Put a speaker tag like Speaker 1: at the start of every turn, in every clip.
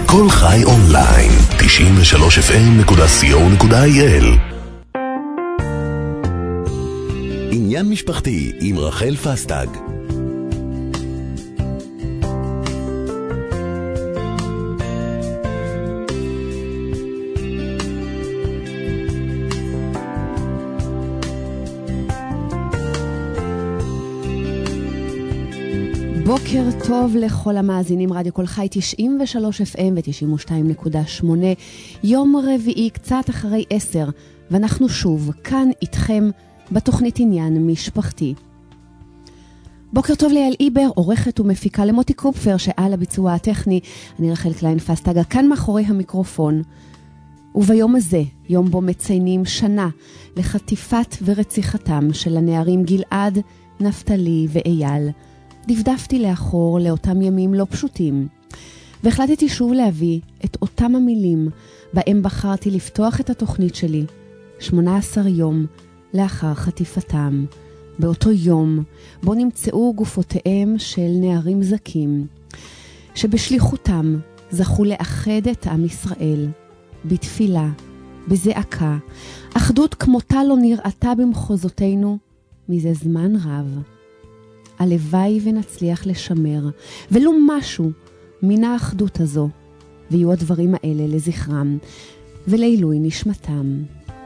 Speaker 1: כל חי אונליין, 93fm.co.il. עניין משפחתי עם רחל פסטג.
Speaker 2: בוקר טוב לכל המאזינים, רדיו כל חי 93 FM ו-92.8, יום רביעי קצת אחרי 10, ואנחנו שוב כאן איתכם בתוכנית עניין משפחתי. בוקר טוב ליאל איבר, עורכת ומפיקה, למוטי קופפר שעל הביצוע הטכני, אני רחל קליין פסטגה כאן מאחורי המיקרופון. וביום הזה, יום בו מציינים שנה לחטיפת ורציחתם של הנערים גלעד, נפתלי ואייל, דפדפתי לאחור לאותם ימים לא פשוטים, והחלטתי שוב להביא את אותם המילים בהם בחרתי לפתוח את התוכנית שלי 18 יום לאחר חטיפתם, באותו יום בו נמצאו גופותיהם של נערים זכים, שבשליחותם זכו לאחד את עם ישראל, בתפילה, בזעקה, אחדות כמותה לא נראתה במחוזותינו מזה זמן רב. הלוואי ונצליח לשמר ולו משהו מן האחדות הזו, ויהיו הדברים האלה לזכרם ולעילוי נשמתם.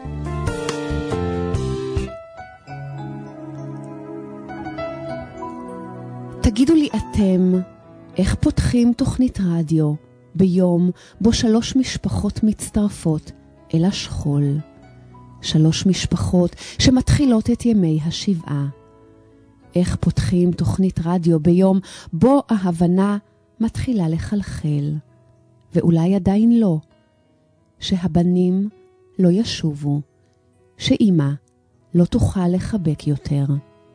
Speaker 2: תגידו לי אתם, איך פותחים תוכנית רדיו ביום בו 3 משפחות מצטרפות אל השכול? 3 משפחות שמתחילות את ימי השבעה. איך פותחים תוכנית רדיו ביום בו ההבנה מתחילה לחלחל, ואולי עדיין לא, שהבנים לא ישובו, שאמא לא תוכל לחבק יותר.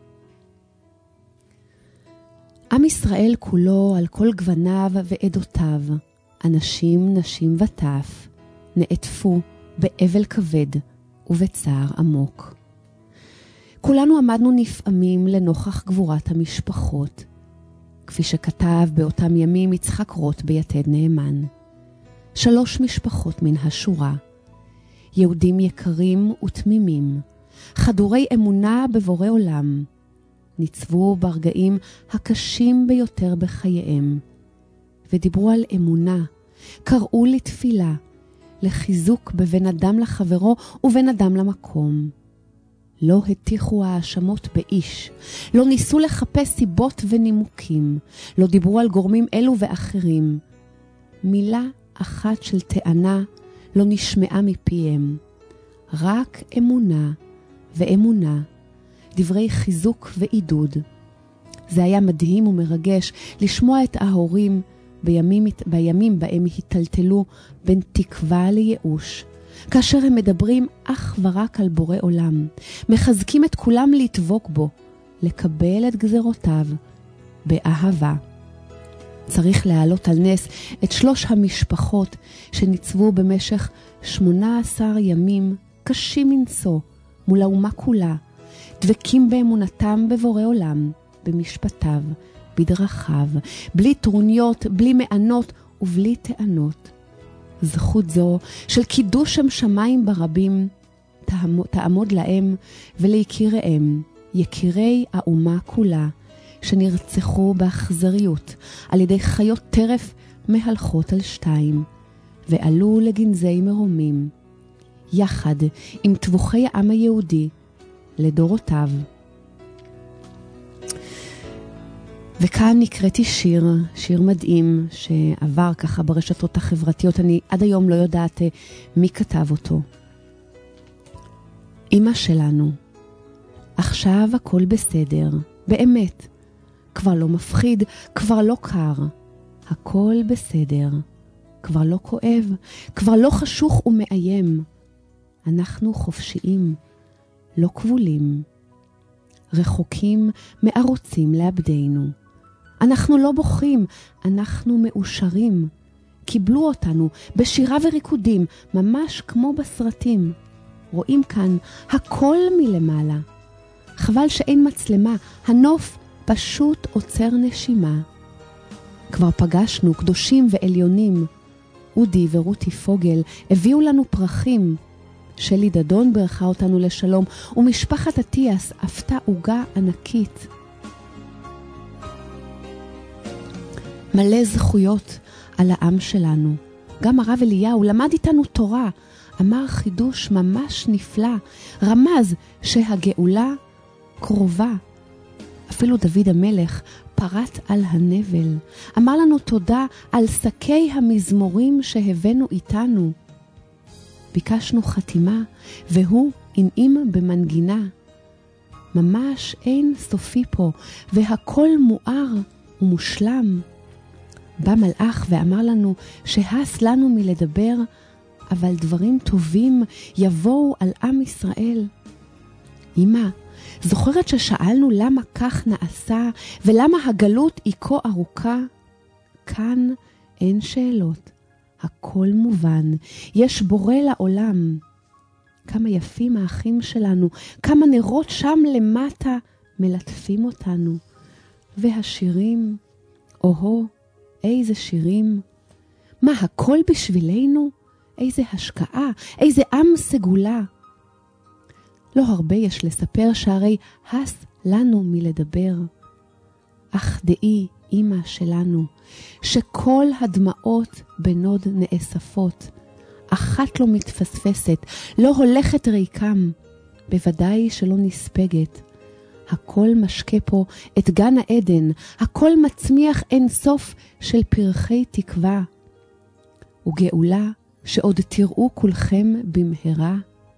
Speaker 2: עם ישראל כולו על כל גווניו ועדותיו, אנשים, נשים וטף, נעטפו באבל כבד ובצער עמוק. כולנו עמדנו נפעמים לנוכח גבורת המשפחות, כפי שכתב באותם ימים יצחק רוט ביתד נאמן. 3 משפחות מן השורה, יהודים יקרים ותמימים, חדורי אמונה בבורא עולם, ניצבו ברגעים הקשים ביותר בחייהם, ודיברו על אמונה, קראו לתפילה, לחיזוק בבין אדם לחברו ובין אדם למקום. לא הטיחו האשמות באיש, לא ניסו לחפש סיבות ונימוקים, לא דיברו על גורמים אלו ואחרים. מילה אחת של טענה לא נשמעה מפיהם, רק אמונה ואמונה, דברי חיזוק ועידוד. זה היה מדהים ומרגש לשמוע את ההורים בימים בהם היטלטלו בין תקווה לייאוש, כאשר הם מדברים אך ורק על בורא עולם, מחזקים את כולם לדבוק בו, לקבל את גזרותיו באהבה. צריך להעלות על נס את 3 המשפחות שניצבו במשך 18 ימים קשים מנשוא מול האומה כולה, דבקים באמונתם בבורא עולם, במשפטיו, בדרכיו, בלי טרוניות, בלי מענות ובלי טענות. זכות זו של קידוש שם שמיים ברבים תעמוד להם וליקיריהם, יקירי האומה כולה, שנרצחו באכזריות על ידי חיות טרף מהלכות על 2, ועלו לגנזי מרומים, יחד עם טבוחי העם היהודי לדורותיו. וכאן נקראתי שיר מדהים שעבר ככה ברשתות החברתיות, אני עד היום לא יודעת מי כתב אותו. אמא שלנו, עכשיו הכל בסדר, באמת, כבר לא מפחיד, כבר לא קר, הכל בסדר, כבר לא כואב, כבר לא חשוך ומאיים, אנחנו חופשיים, לא כבולים, רחוקים מערוצים לאבדנו. אנחנו לא בוכים, אנחנו מאושרים. קיבלו אותנו בשירה וריקודים, ממש כמו בסרטים. רואים כאן הכל מלמעלה. חבל שאין מצלמה, הנוף פשוט עוצר נשימה. כבר פגשנו קדושים ועליונים, אודי ורותי פוגל הביאו לנו פרחים. שלי דדון ברכה אותנו לשלום, ומשפחת אטיאס אפתה עוגה ענקית. מלא זכויות על העם שלנו. גם הרב אליהו למד איתנו תורה, אמר חידוש ממש נפלא, רמז שהגאולה קרובה. אפילו דוד המלך פרט על הנבל, אמר לנו תודה על שקי המזמורים שהבאנו איתנו. ביקשנו חתימה, והוא הנעים במנגינה. ממש אין סופי פה, והכל מואר ומושלם. בא מלאך ואמר לנו שהס לנו מלדבר, אבל דברים טובים יבואו על עם ישראל. אמא, זוכרת ששאלנו למה כך נעשה, ולמה הגלות היא כה ארוכה? כאן אין שאלות. הכל מובן, יש בורא לעולם. כמה יפים האחים שלנו, כמה נרות שם למטה מלטפים אותנו. והשירים, אוהו, איזה שירים. מה, הכל בשבילנו? איזה השקעה, איזה עם סגולה. לא הרבה יש לספר שהרי הס לנו מלדבר. אך דעי, אמא שלנו, שכל הדמעות בנוד נאספות, אחת לא מתפספסת, לא הולכת ריקם, בוודאי שלא נספגת. הכל משקה פה את גן העדן, הכל מצמיח אין סוף של פרחי תקווה, וגאולה שעוד תראו כולכם במהרה.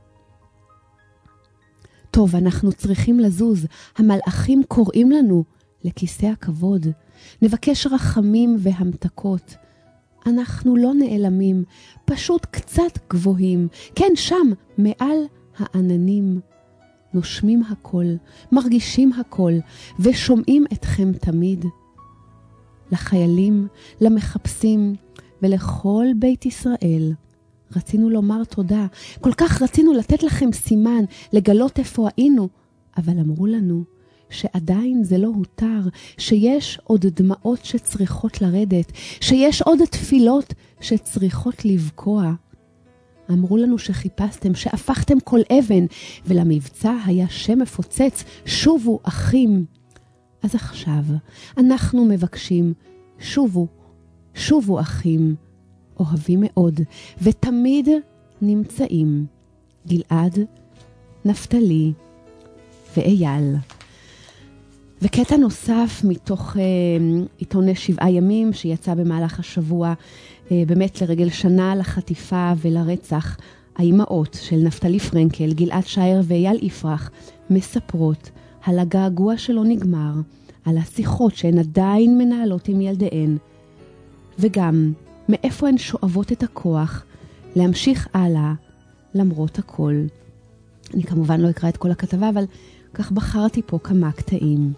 Speaker 2: טוב, אנחנו צריכים לזוז, המלאכים קוראים לנו לכיסא הכבוד, נבקש רחמים והמתקות. אנחנו לא נעלמים, פשוט קצת גבוהים, כן, שם, מעל העננים. נושמים הכל, מרגישים הכל, ושומעים אתכם תמיד. לחיילים, למחפשים, ולכל בית ישראל, רצינו לומר תודה. כל כך רצינו לתת לכם סימן, לגלות איפה היינו, אבל אמרו לנו שעדיין זה לא הותר, שיש עוד דמעות שצריכות לרדת, שיש עוד תפילות שצריכות לבקוע. אמרו לנו שחיפשתם, שהפכתם כל אבן, ולמבצע היה שם מפוצץ, שובו אחים. אז עכשיו אנחנו מבקשים, שובו, שובו אחים, אוהבים מאוד, ותמיד נמצאים. גלעד, נפתלי ואייל. וקטע נוסף מתוך עיתון 7 ימים שיצא במהלך השבוע, באמת לרגל שנה לחטיפה ולרצח. האימהות של נפתלי פרנקל, גלעד שייר ואייל יפרח מספרות על הגעגוע שלא נגמר, על השיחות שהן עדיין מנהלות עם ילדיהן, וגם מאיפה הן שואבות את הכוח להמשיך הלאה למרות הכל. אני כמובן לא אקרא את כל הכתבה, אבל כך בחרתי פה כמה קטעים.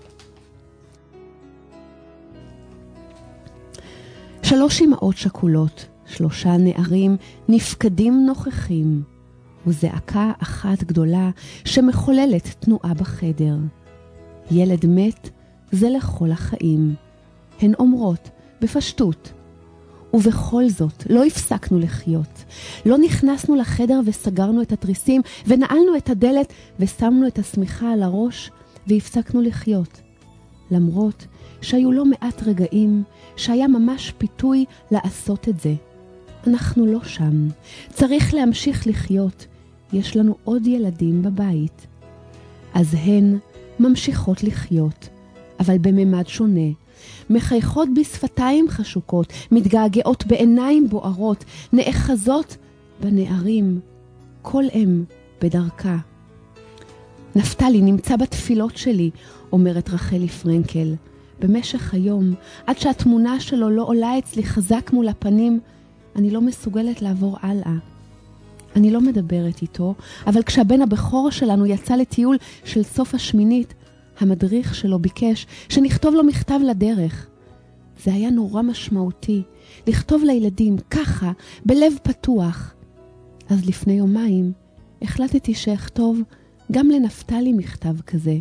Speaker 2: 3 אמהות שכולות, 3 נערים נפקדים נוכחים, וזעקה אחת גדולה שמחוללת תנועה בחדר. ילד מת זה לכל החיים, הן אומרות בפשטות. ובכל זאת לא הפסקנו לחיות. לא נכנסנו לחדר וסגרנו את התריסים ונעלנו את הדלת ושמנו את השמיכה על הראש והפסקנו לחיות. למרות שהיו לא מעט רגעים שהיה ממש פיתוי לעשות את זה. אנחנו לא שם. צריך להמשיך לחיות. יש לנו עוד ילדים בבית. אז הן ממשיכות לחיות, אבל בממד שונה. מחייכות בשפתיים חשוקות, מתגעגעות בעיניים בוערות, נאחזות בנערים, כל אם בדרכה. נפתלי נמצא בתפילות שלי, אומרת רחלי פרנקל. במשך היום, עד שהתמונה שלו לא עולה אצלי חזק מול הפנים, אני לא מסוגלת לעבור הלאה. אני לא מדברת איתו, אבל כשהבן הבכור שלנו יצא לטיול של סוף השמינית, המדריך שלו ביקש שנכתוב לו מכתב לדרך. זה היה נורא משמעותי, לכתוב לילדים ככה, בלב פתוח. אז לפני יומיים החלטתי שאכתוב גם לנפתלי מכתב כזה.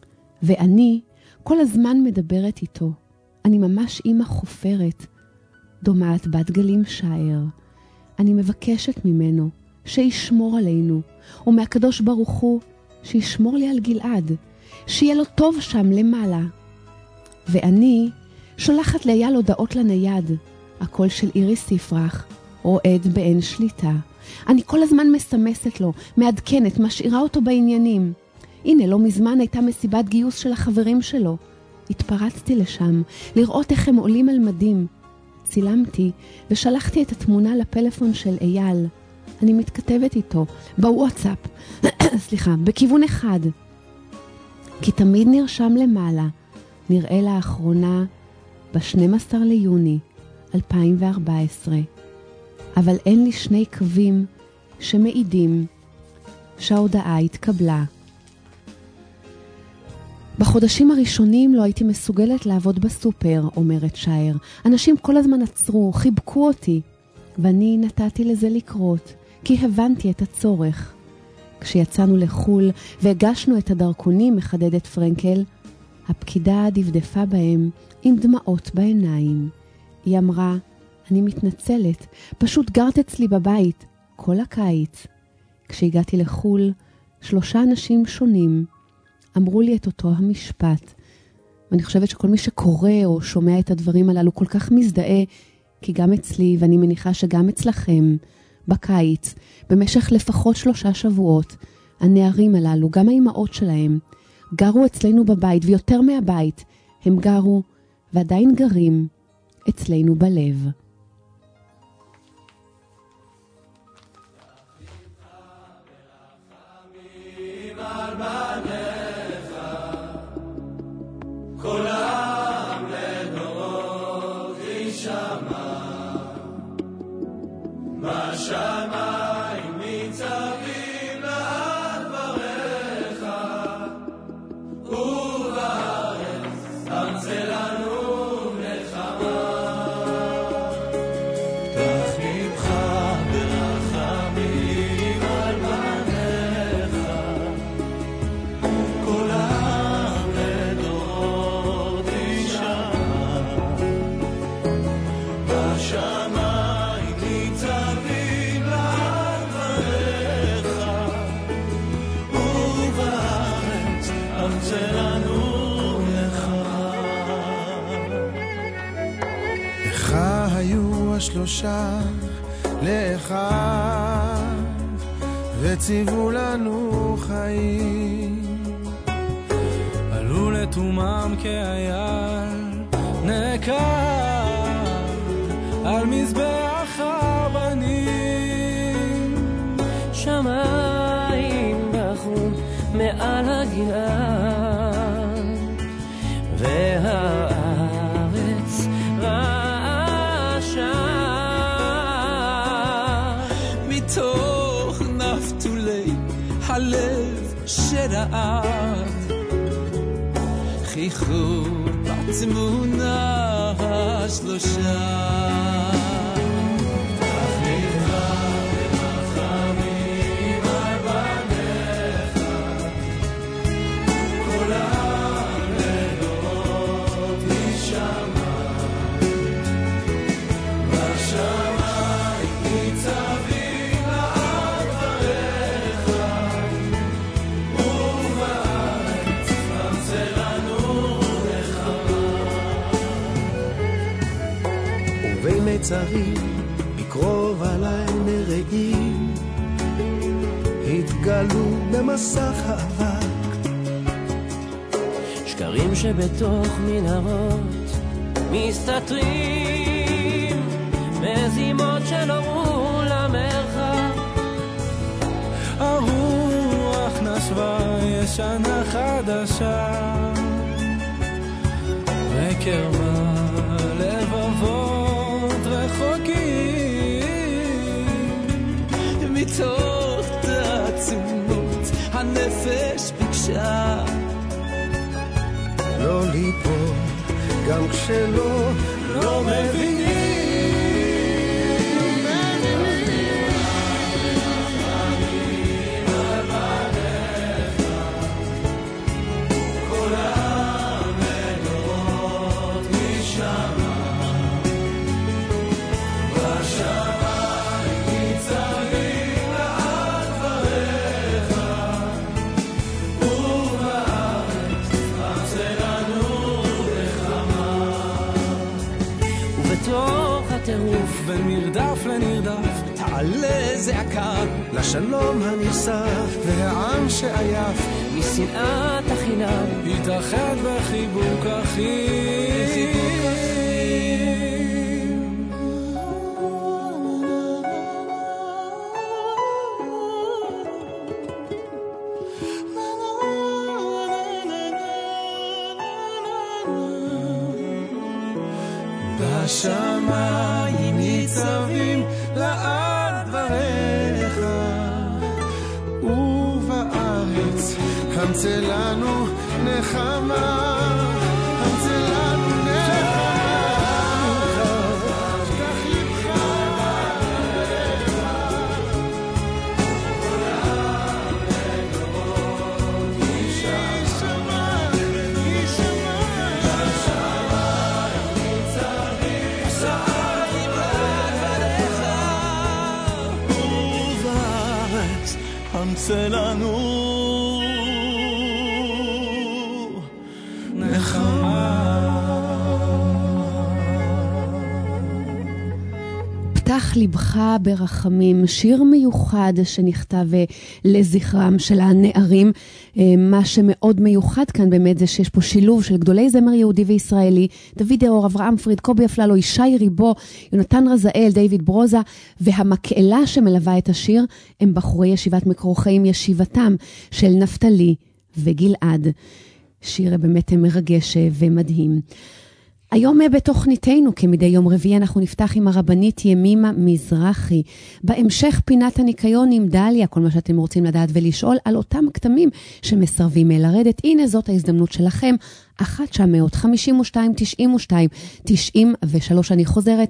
Speaker 2: ואני כל הזמן מדברת איתו. אני ממש אמא חופרת. דומעת בת גלים שער. אני מבקשת ממנו שישמור עלינו, ומהקדוש ברוך הוא שישמור לי על גלעד, שיהיה לו טוב שם למעלה. ואני שולחת לאייל הודעות לנייד, הקול של איריס יפרח, רועד באין שליטה. אני כל הזמן מסמסת לו, מעדכנת, משאירה אותו בעניינים. הנה, לא מזמן הייתה מסיבת גיוס של החברים שלו. התפרצתי לשם, לראות איך הם עולים על מדים. צילמתי ושלחתי את התמונה לפלאפון של אייל. אני מתכתבת איתו בוואטסאפ, סליחה, בכיוון אחד. כי תמיד נרשם למעלה, נראה לאחרונה ב-12 ליוני 2014. אבל אין לי שני קווים שמעידים שההודעה התקבלה. בחודשים הראשונים לא הייתי מסוגלת לעבוד בסופר, אומרת שער. אנשים כל הזמן עצרו, חיבקו אותי, ואני נתתי לזה לקרות, כי הבנתי את הצורך. כשיצאנו לחול והגשנו את הדרכונים, מחדדת פרנקל, הפקידה דפדפה בהם עם דמעות בעיניים. היא אמרה, אני מתנצלת, פשוט גרת אצלי בבית כל הקיץ. כשהגעתי לחול, 3 אנשים שונים אמרו לי את אותו המשפט. ואני חושבת שכל מי שקורא או שומע את הדברים הללו כל כך מזדהה, כי גם אצלי, ואני מניחה שגם אצלכם, בקיץ, במשך לפחות 3 שבועות, הנערים הללו, גם האימהות שלהם, גרו אצלנו בבית, ויותר מהבית, הם גרו ועדיין גרים אצלנו בלב.
Speaker 3: כל העם לדורות ישמע, בשמיים ניצבים לעד דבריך, ובארץ ארצה לנו נחמה. פתח ליבך ברחמים על בניך, כל העם לדורות ישמע, בשמיים ניצבים לעד דבריך, ובארץ ארצה לנו נחמה.
Speaker 4: לך היו 3 לאחיו, וציוו לנו חיים.
Speaker 3: עלו לתומם כאייל נקר על מזבח הבנים.
Speaker 5: שמיים בחו מעל הגלעד, והארץ רעשה.
Speaker 3: מתוך נפתולי הלב שרעד, חייכו בתמונה 3.
Speaker 4: מצרים מקרוב עליי נראים, התגלו במסך האבק.
Speaker 5: שקרים שבתוך מנהרות מסתתרים, מזימות שנורו למרחק.
Speaker 3: הרוח נשבה ישנה חדשה, וקרמה לבבות רחוקים. מתוך תעצומות הנפש ביקשה
Speaker 4: לא ליפול גם כשלא לא מבינים.
Speaker 5: טירוף,
Speaker 3: בין מרדף לנרדף תעלה זעקה
Speaker 4: לשלום הנכסף והעם שעייף
Speaker 5: משנאת החינם
Speaker 3: יתאחד בחיבוק אחים. בשמיים ניצבים לעד דבריך, ובארץ המצא לנו נחמה, המצא לנו נחמה. שכח לבך עליך, עולם לדורות יישמע, יישמע. בשמיים ניצבים שרים לעד דבריך, ובארץ המצא לנו
Speaker 2: פתח לבך ברחמים, שיר מיוחד שנכתב לזכרם של הנערים. מה שמאוד מיוחד כאן באמת זה שיש פה שילוב של גדולי זמר יהודי וישראלי, דוד דאור, אברהם פריד, קובי אפללו, ישי ריבו, יונתן רזאל, דיוויד ברוזה, והמקהלה שמלווה את השיר הם בחורי ישיבת מקור חיים, ישיבתם של נפתלי וגלעד. שיר באמת מרגש ומדהים. היום בתוכניתנו, כמדי יום רביעי, אנחנו נפתח עם הרבנית ימימה מזרחי. בהמשך פינת הניקיון עם דליה, כל מה שאתם רוצים לדעת ולשאול על אותם כתמים שמסרבים לרדת. הנה זאת ההזדמנות שלכם, 1-900-52-92-93, אני חוזרת,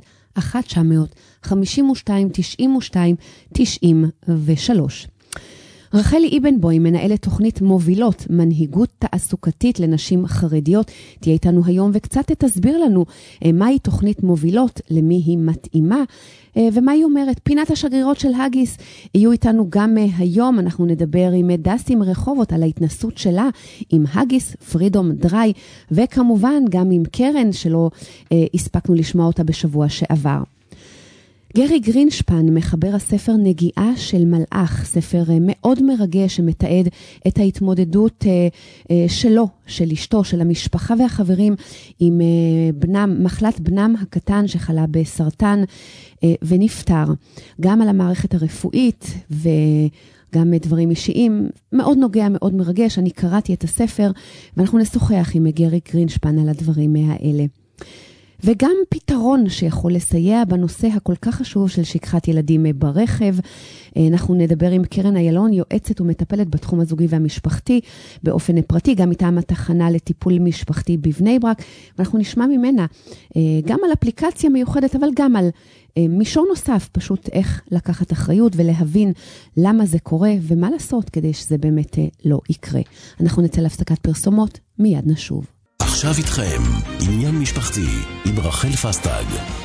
Speaker 2: 1-900-52-92-93. רחלי אבנבוים, מנהלת תוכנית מובילות, מנהיגות תעסוקתית לנשים חרדיות, תהיה איתנו היום וקצת תסביר לנו מהי תוכנית מובילות, למי היא מתאימה, ומה היא אומרת. פינת השגרירות של הגיס יהיו איתנו גם היום, אנחנו נדבר עם דסי מרחובות על ההתנסות שלה עם הגיס פרידום דריי, וכמובן גם עם קרן שלא הספקנו לשמוע אותה בשבוע שעבר. גרי גרינשפן, מחבר הספר נגיעה של מלאך, ספר מאוד מרגש שמתעד את ההתמודדות שלו, של אשתו, של המשפחה והחברים עם בנם, מחלת בנם הקטן שחלה בסרטן ונפטר. גם על המערכת הרפואית וגם דברים אישיים, מאוד נוגע, מאוד מרגש. אני קראתי את הספר ואנחנו נשוחח עם גרי גרינשפן על הדברים האלה. וגם פתרון שיכול לסייע בנושא הכל כך חשוב של שכחת ילדים ברכב. אנחנו נדבר עם קרן איילון, יועצת ומטפלת בתחום הזוגי והמשפחתי, באופן פרטי, גם מטעם התחנה לטיפול משפחתי בבני ברק, ואנחנו נשמע ממנה גם על אפליקציה מיוחדת, אבל גם על מישור נוסף, פשוט איך לקחת אחריות ולהבין למה זה קורה, ומה לעשות כדי שזה באמת לא יקרה. אנחנו נצא להפסקת פרסומות, מיד נשוב.
Speaker 1: עכשיו איתכם, עניין משפחתי עם רחל פסטג.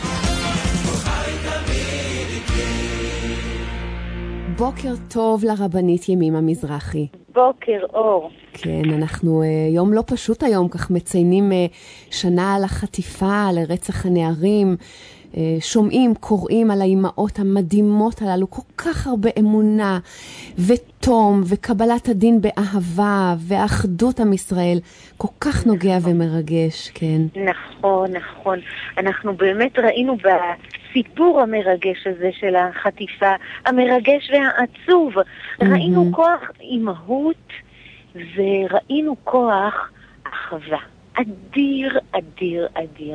Speaker 2: בוקר טוב לרבנית ימימה מזרחי.
Speaker 6: בוקר אור.
Speaker 2: כן, אנחנו יום לא פשוט היום, כך מציינים שנה על החטיפה, על רצח הנערים, שומעים, קוראים על האימהות המדהימות הללו, כל כך הרבה אמונה ותום וקבלת הדין באהבה ואחדות עם ישראל, כל כך נוגע ומרגש, כן.
Speaker 6: נכון, נכון. אנחנו באמת ראינו בסיפור המרגש הזה של החטיפה, המרגש והעצוב, ראינו כוח אימהות וראינו כוח אחווה. אדיר, אדיר, אדיר.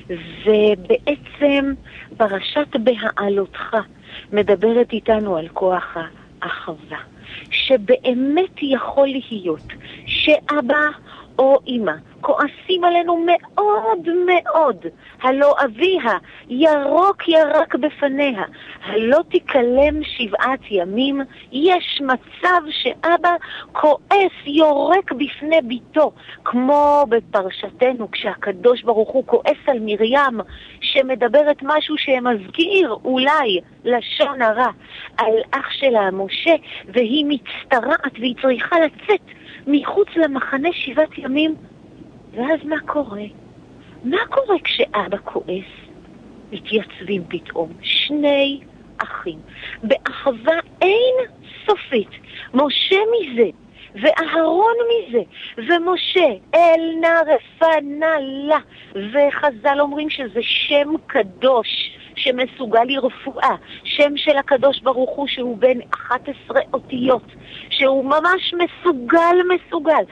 Speaker 6: ובעצם פרשת בהעלותך מדברת איתנו על כוח האחווה, שבאמת יכול להיות שאבא או אמא כועסים עלינו מאוד מאוד, הלא אביה ירוק ירק בפניה, הלא תקלם 7 ימים. יש מצב שאבא כועס יורק בפני ביתו, כמו בפרשתנו כשהקדוש ברוך הוא כועס על מרים שמדברת משהו שמזכיר אולי לשון הרע על אח שלה משה, והיא מצטרעת והיא צריכה לצאת מחוץ למחנה 7 ימים. ואז מה קורה? מה קורה כשאבא כועס? מתייצבים פתאום, שני אחים, באחווה אין סופית, משה מזה, ואהרון מזה, ומשה אל נא רפנה לה, וחז"ל אומרים שזה שם קדוש שמסוגל לרפואה, שם של הקדוש ברוך הוא שהוא בין 11 אותיות, שהוא ממש מסוגל,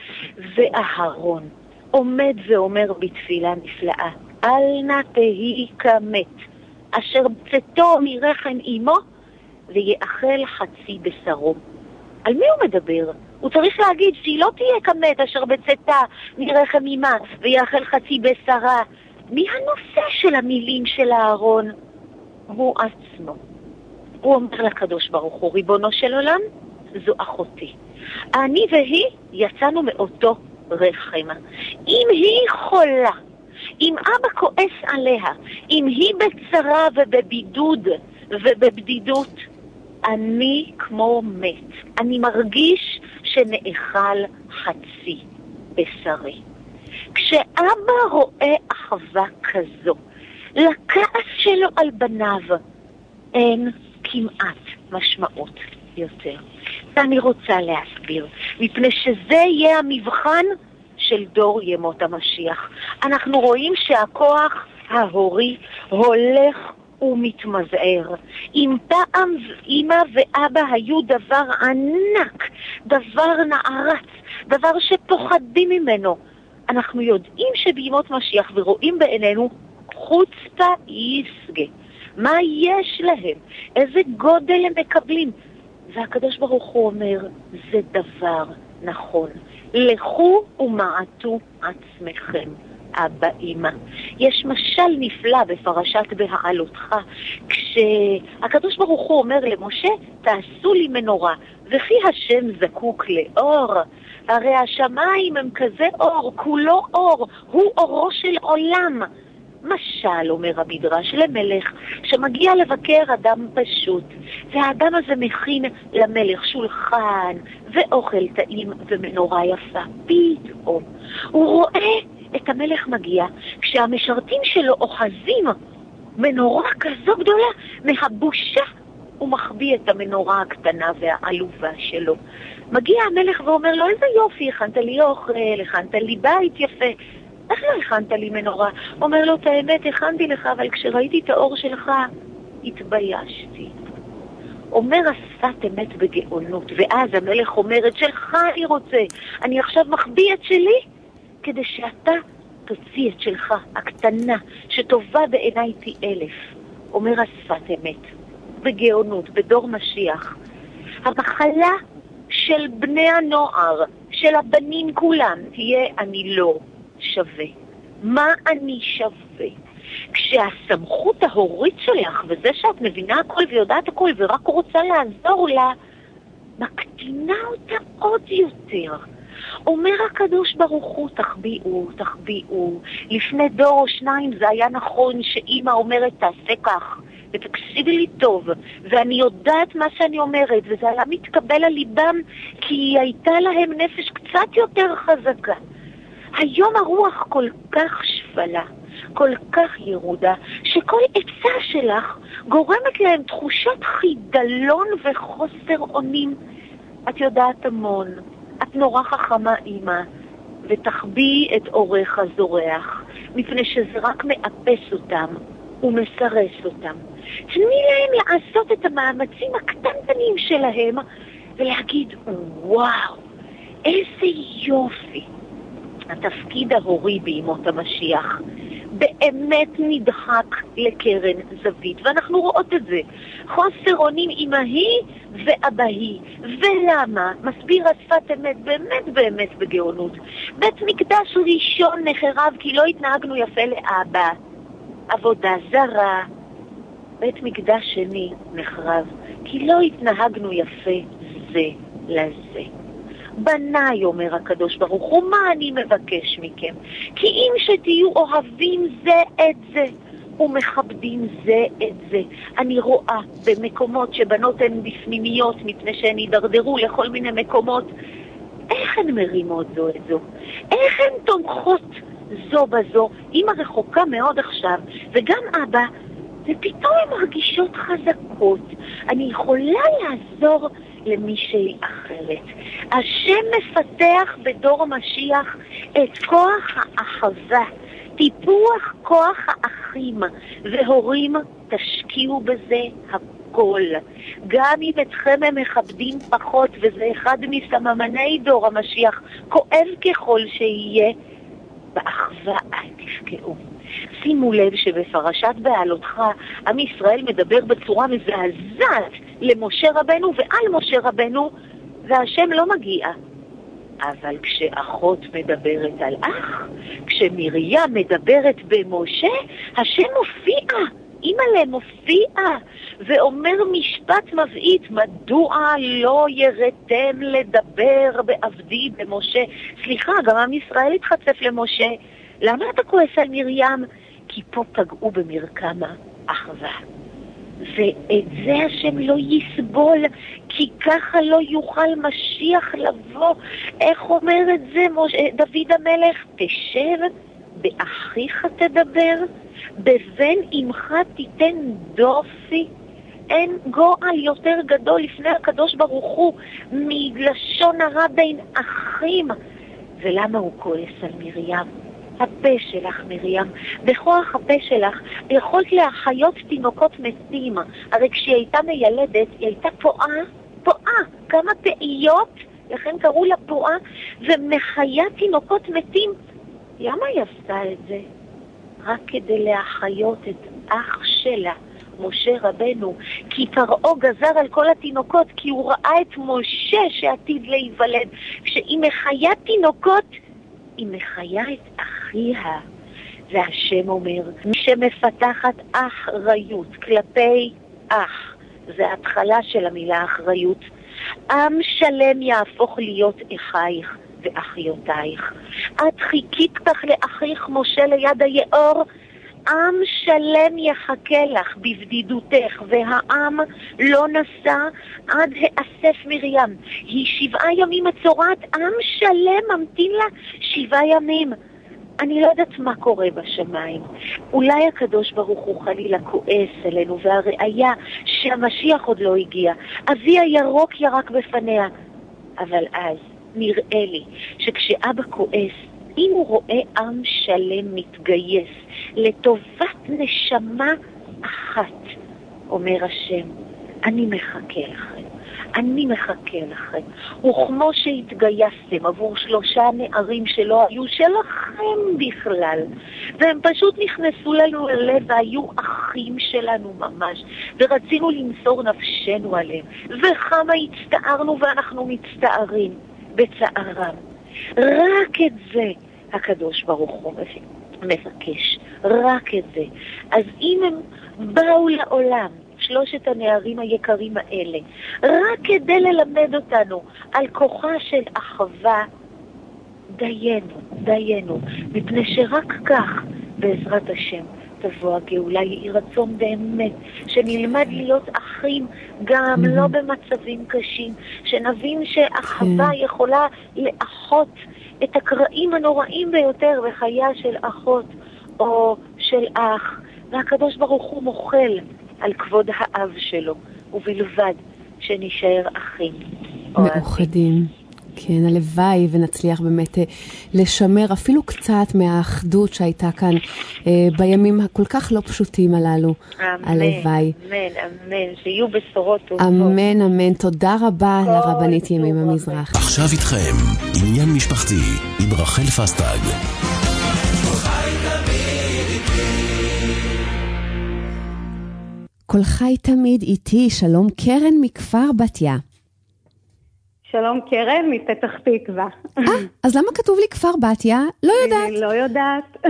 Speaker 6: ואהרון עומד ואומר בתפילה נפלאה, אל נא תהי כמת, אשר בצאתו מרחם אמו, ויאכל חצי בשרו. על מי הוא מדבר? הוא צריך להגיד שהיא לא תהיה כמת אשר בצאתה מרחם אמה, ויאכל חצי בשרה. מי הנושא של המילים של אהרון? הוא עצמו. הוא אומר לקדוש ברוך הוא, ריבונו של עולם, זו אחותי. אני והיא יצאנו מאותו רחם. אם היא חולה, אם אבא כועס עליה, אם היא בצרה ובבידוד ובבדידות, אני כמו מת. אני מרגיש שנאכל חצי בשרי. כשאבא רואה אחווה כזו, לכעס שלו על בניו אין כמעט משמעות יותר. ואני רוצה להסביר, מפני שזה יהיה המבחן של דור ימות המשיח. אנחנו רואים שהכוח ההורי הולך ומתמזער. אם פעם אמא ואבא היו דבר ענק, דבר נערץ, דבר שפוחדים ממנו, אנחנו יודעים שבימות משיח ורואים בעינינו חוצפה יסגה. מה יש להם? איזה גודל הם מקבלים? והקדוש ברוך הוא אומר, זה דבר נכון. לכו ומעטו עצמכם, אבא אמא. יש משל נפלא בפרשת בהעלותך, כשהקדוש ברוך הוא אומר למשה, תעשו לי מנורה, וכי השם זקוק לאור. הרי השמיים הם כזה אור, כולו אור, הוא אורו של עולם. משל, אומר המדרש, למלך שמגיע לבקר אדם פשוט, והאדם הזה מכין למלך שולחן ואוכל טעים ומנורה יפה. פתאום הוא רואה את המלך מגיע, כשהמשרתים שלו אוחזים מנורה כזו גדולה, מהבושה הוא מחביא את המנורה הקטנה והעלובה שלו. מגיע המלך ואומר לו, איזה יופי, הכנת לי אוכל, הכנת לי בית יפה, איך לא הכנת לי מנורה? אומר לו, את האמת, הכנתי לך, אבל כשראיתי את האור שלך, התביישתי. אומר השפת אמת בגאונות, ואז המלך אומר, את שלך אני רוצה, אני עכשיו מחביא את שלי, כדי שאתה תוציא את שלך, הקטנה, שטובה בעיניי פי 1000. אומר השפת אמת, בגאונות, בדור משיח. המחלה של בני הנוער, של הבנים כולם, תהיה אני לא שווה. מה אני שווה? כשהסמכות ההורית שלך, וזה שאת מבינה הכל ויודעת הכל ורק רוצה לעזור לה, מקטינה אותה עוד יותר. אומר הקדוש ברוך הוא, תחביאו. לפני דור או שניים זה היה נכון שאמא אומרת תעשה כך, ותקשיבי לי טוב, ואני יודעת מה שאני אומרת, וזה היה מתקבל על ליבם, כי היא הייתה להם נפש קצת יותר חזקה. היום הרוח כל כך שפלה, כל כך ירודה, שכל עצה שלך גורמת להם תחושת חידלון וחוסר אונים. את יודעת המון, את נורא חכמה אמא, ותחביא את אורך הזורח, מפני שזה רק מאפס אותם ומסרס אותם. תני להם לעשות את המאמצים הקטנטנים שלהם, ולהגיד, וואו, איזה יופי. התפקיד ההורי בימות המשיח באמת נדחק לקרן זווית, ואנחנו רואות את זה. חוסר אונים אמהי ואבהי. ולמה? מסביר השפת אמת באמת בגאונות. בית מקדש ראשון נחרב כי לא התנהגנו יפה לאבא. עבודה זרה. בית מקדש שני נחרב כי לא התנהגנו יפה זה לזה. בניי, אומר הקדוש ברוך הוא, מה אני מבקש מכם? כי אם שתהיו אוהבים זה את זה ומכבדים זה את זה. אני רואה במקומות שבנות הן בפנימיות מפני שהן יידרדרו לכל מיני מקומות, איך הן מרימות זו את זו? איך הן תומכות זו בזו? אמא רחוקה מאוד עכשיו, וגם אבא ופתאום הן מרגישות חזקות. אני יכולה לעזור למישהי אחרת. השם מפתח בדור המשיח את כוח האחווה, טיפוח כוח האחים, והורים תשקיעו בזה הכל. גם אם אתכם הם מכבדים פחות, וזה אחד מסממני דור המשיח, כואב ככל שיהיה, באחווה אל תפגעו. שימו לב שבפרשת בעלותך, עם ישראל מדבר בצורה מזעזעת למשה רבנו ועל משה רבנו, והשם לא מגיע. אבל כשאחות מדברת על אח, כשמרים מדברת במשה, השם מופיע, אימא'לה מופיע, ואומר משפט מבעית, מדוע לא ירתם לדבר בעבדי במשה? סליחה, גם עם ישראל התחצף למשה. למה אתה כועס על מרים? כי פה פגעו במרקם האחווה. ואת זה השם לא יסבול, כי ככה לא יוכל משיח לבוא. איך אומר את זה דוד המלך? תשב, באחיך תדבר, בבן אמך תיתן דופי. אין גועל יותר גדול לפני הקדוש ברוך הוא מלשון הרע בין אחים. ולמה הוא כועס על מרים? הפה שלך מרים, בכוח הפה שלך יכולת להחיות תינוקות מתים. הרי כשהיא הייתה מיילדת היא הייתה פועה, כמה פעיות, לכן קראו לה פועה, ומחיה תינוקות מתים. למה היא עשתה את זה? רק כדי להחיות את אח שלה, משה רבנו, כי פרעה גזר על כל התינוקות, כי הוא ראה את משה שעתיד להיוולד. כשהיא מחיה תינוקות, היא מחיה את אחיה. והשם אומר, מי שמפתחת אחריות כלפי אח, זה ההתחלה של המילה אחריות, עם שלם יהפוך להיות אחייך ואחיותייך. את חיכית כך לאחיך משה ליד היעור, עם שלם יחכה לך בבדידותך, והעם לא נסע עד האסף מרים. היא 7 ימים מצורעת, עם שלם ממתין לה 7 ימים. אני לא יודעת מה קורה בשמיים. אולי הקדוש ברוך הוא חלילה כועס אלינו, והראיה שהמשיח עוד לא הגיע. אבי הירוק ירק בפניה. אבל אז נראה לי שכשאבא כועס, אם הוא רואה עם שלם מתגייס לטובת נשמה אחת, אומר השם, אני מחכה לכם, אני מחכה לכם. וכמו שהתגייסתם עבור 3 נערים שלא היו שלכם בכלל, והם פשוט נכנסו לנו ללב והיו אחים שלנו ממש, ורצינו למסור נפשנו עליהם, וכמה הצטערנו ואנחנו מצטערים בצערם. רק את זה הקדוש ברוך הוא מבקש, רק את זה. אז אם הם באו לעולם, 3 הנערים היקרים האלה, רק כדי ללמד אותנו על כוחה של אחווה, דיינו, מפני שרק כך בעזרת השם תבוא הגאולה. יהי רצון באמת שנלמד להיות אחים גם לא במצבים קשים, שנבין שאחווה יכולה לאחות את הקרעים הנוראים ביותר בחיה של אחות או של אח, והקדוש ברוך הוא מוחל על כבוד האב שלו, ובלבד שנשאר אחים
Speaker 2: מאוחדים. כן, הלוואי ונצליח באמת לשמר אפילו קצת מהאחדות שהייתה כאן בימים הכל כך לא פשוטים הללו. הלוואי.
Speaker 6: אמן, שיהיו בשורות טובות.
Speaker 2: אמן, תודה רבה לרבנית ימימה מזרח.
Speaker 1: עכשיו איתכם, עניין משפחתי עם רחל פסטג.
Speaker 2: כל חי תמיד איתי, שלום קרן מכפר בתיה.
Speaker 7: שלום קרן מפתח תקווה.
Speaker 2: אז למה כתוב לי כפר בתיה? לא יודעת.
Speaker 7: אני לא יודעת.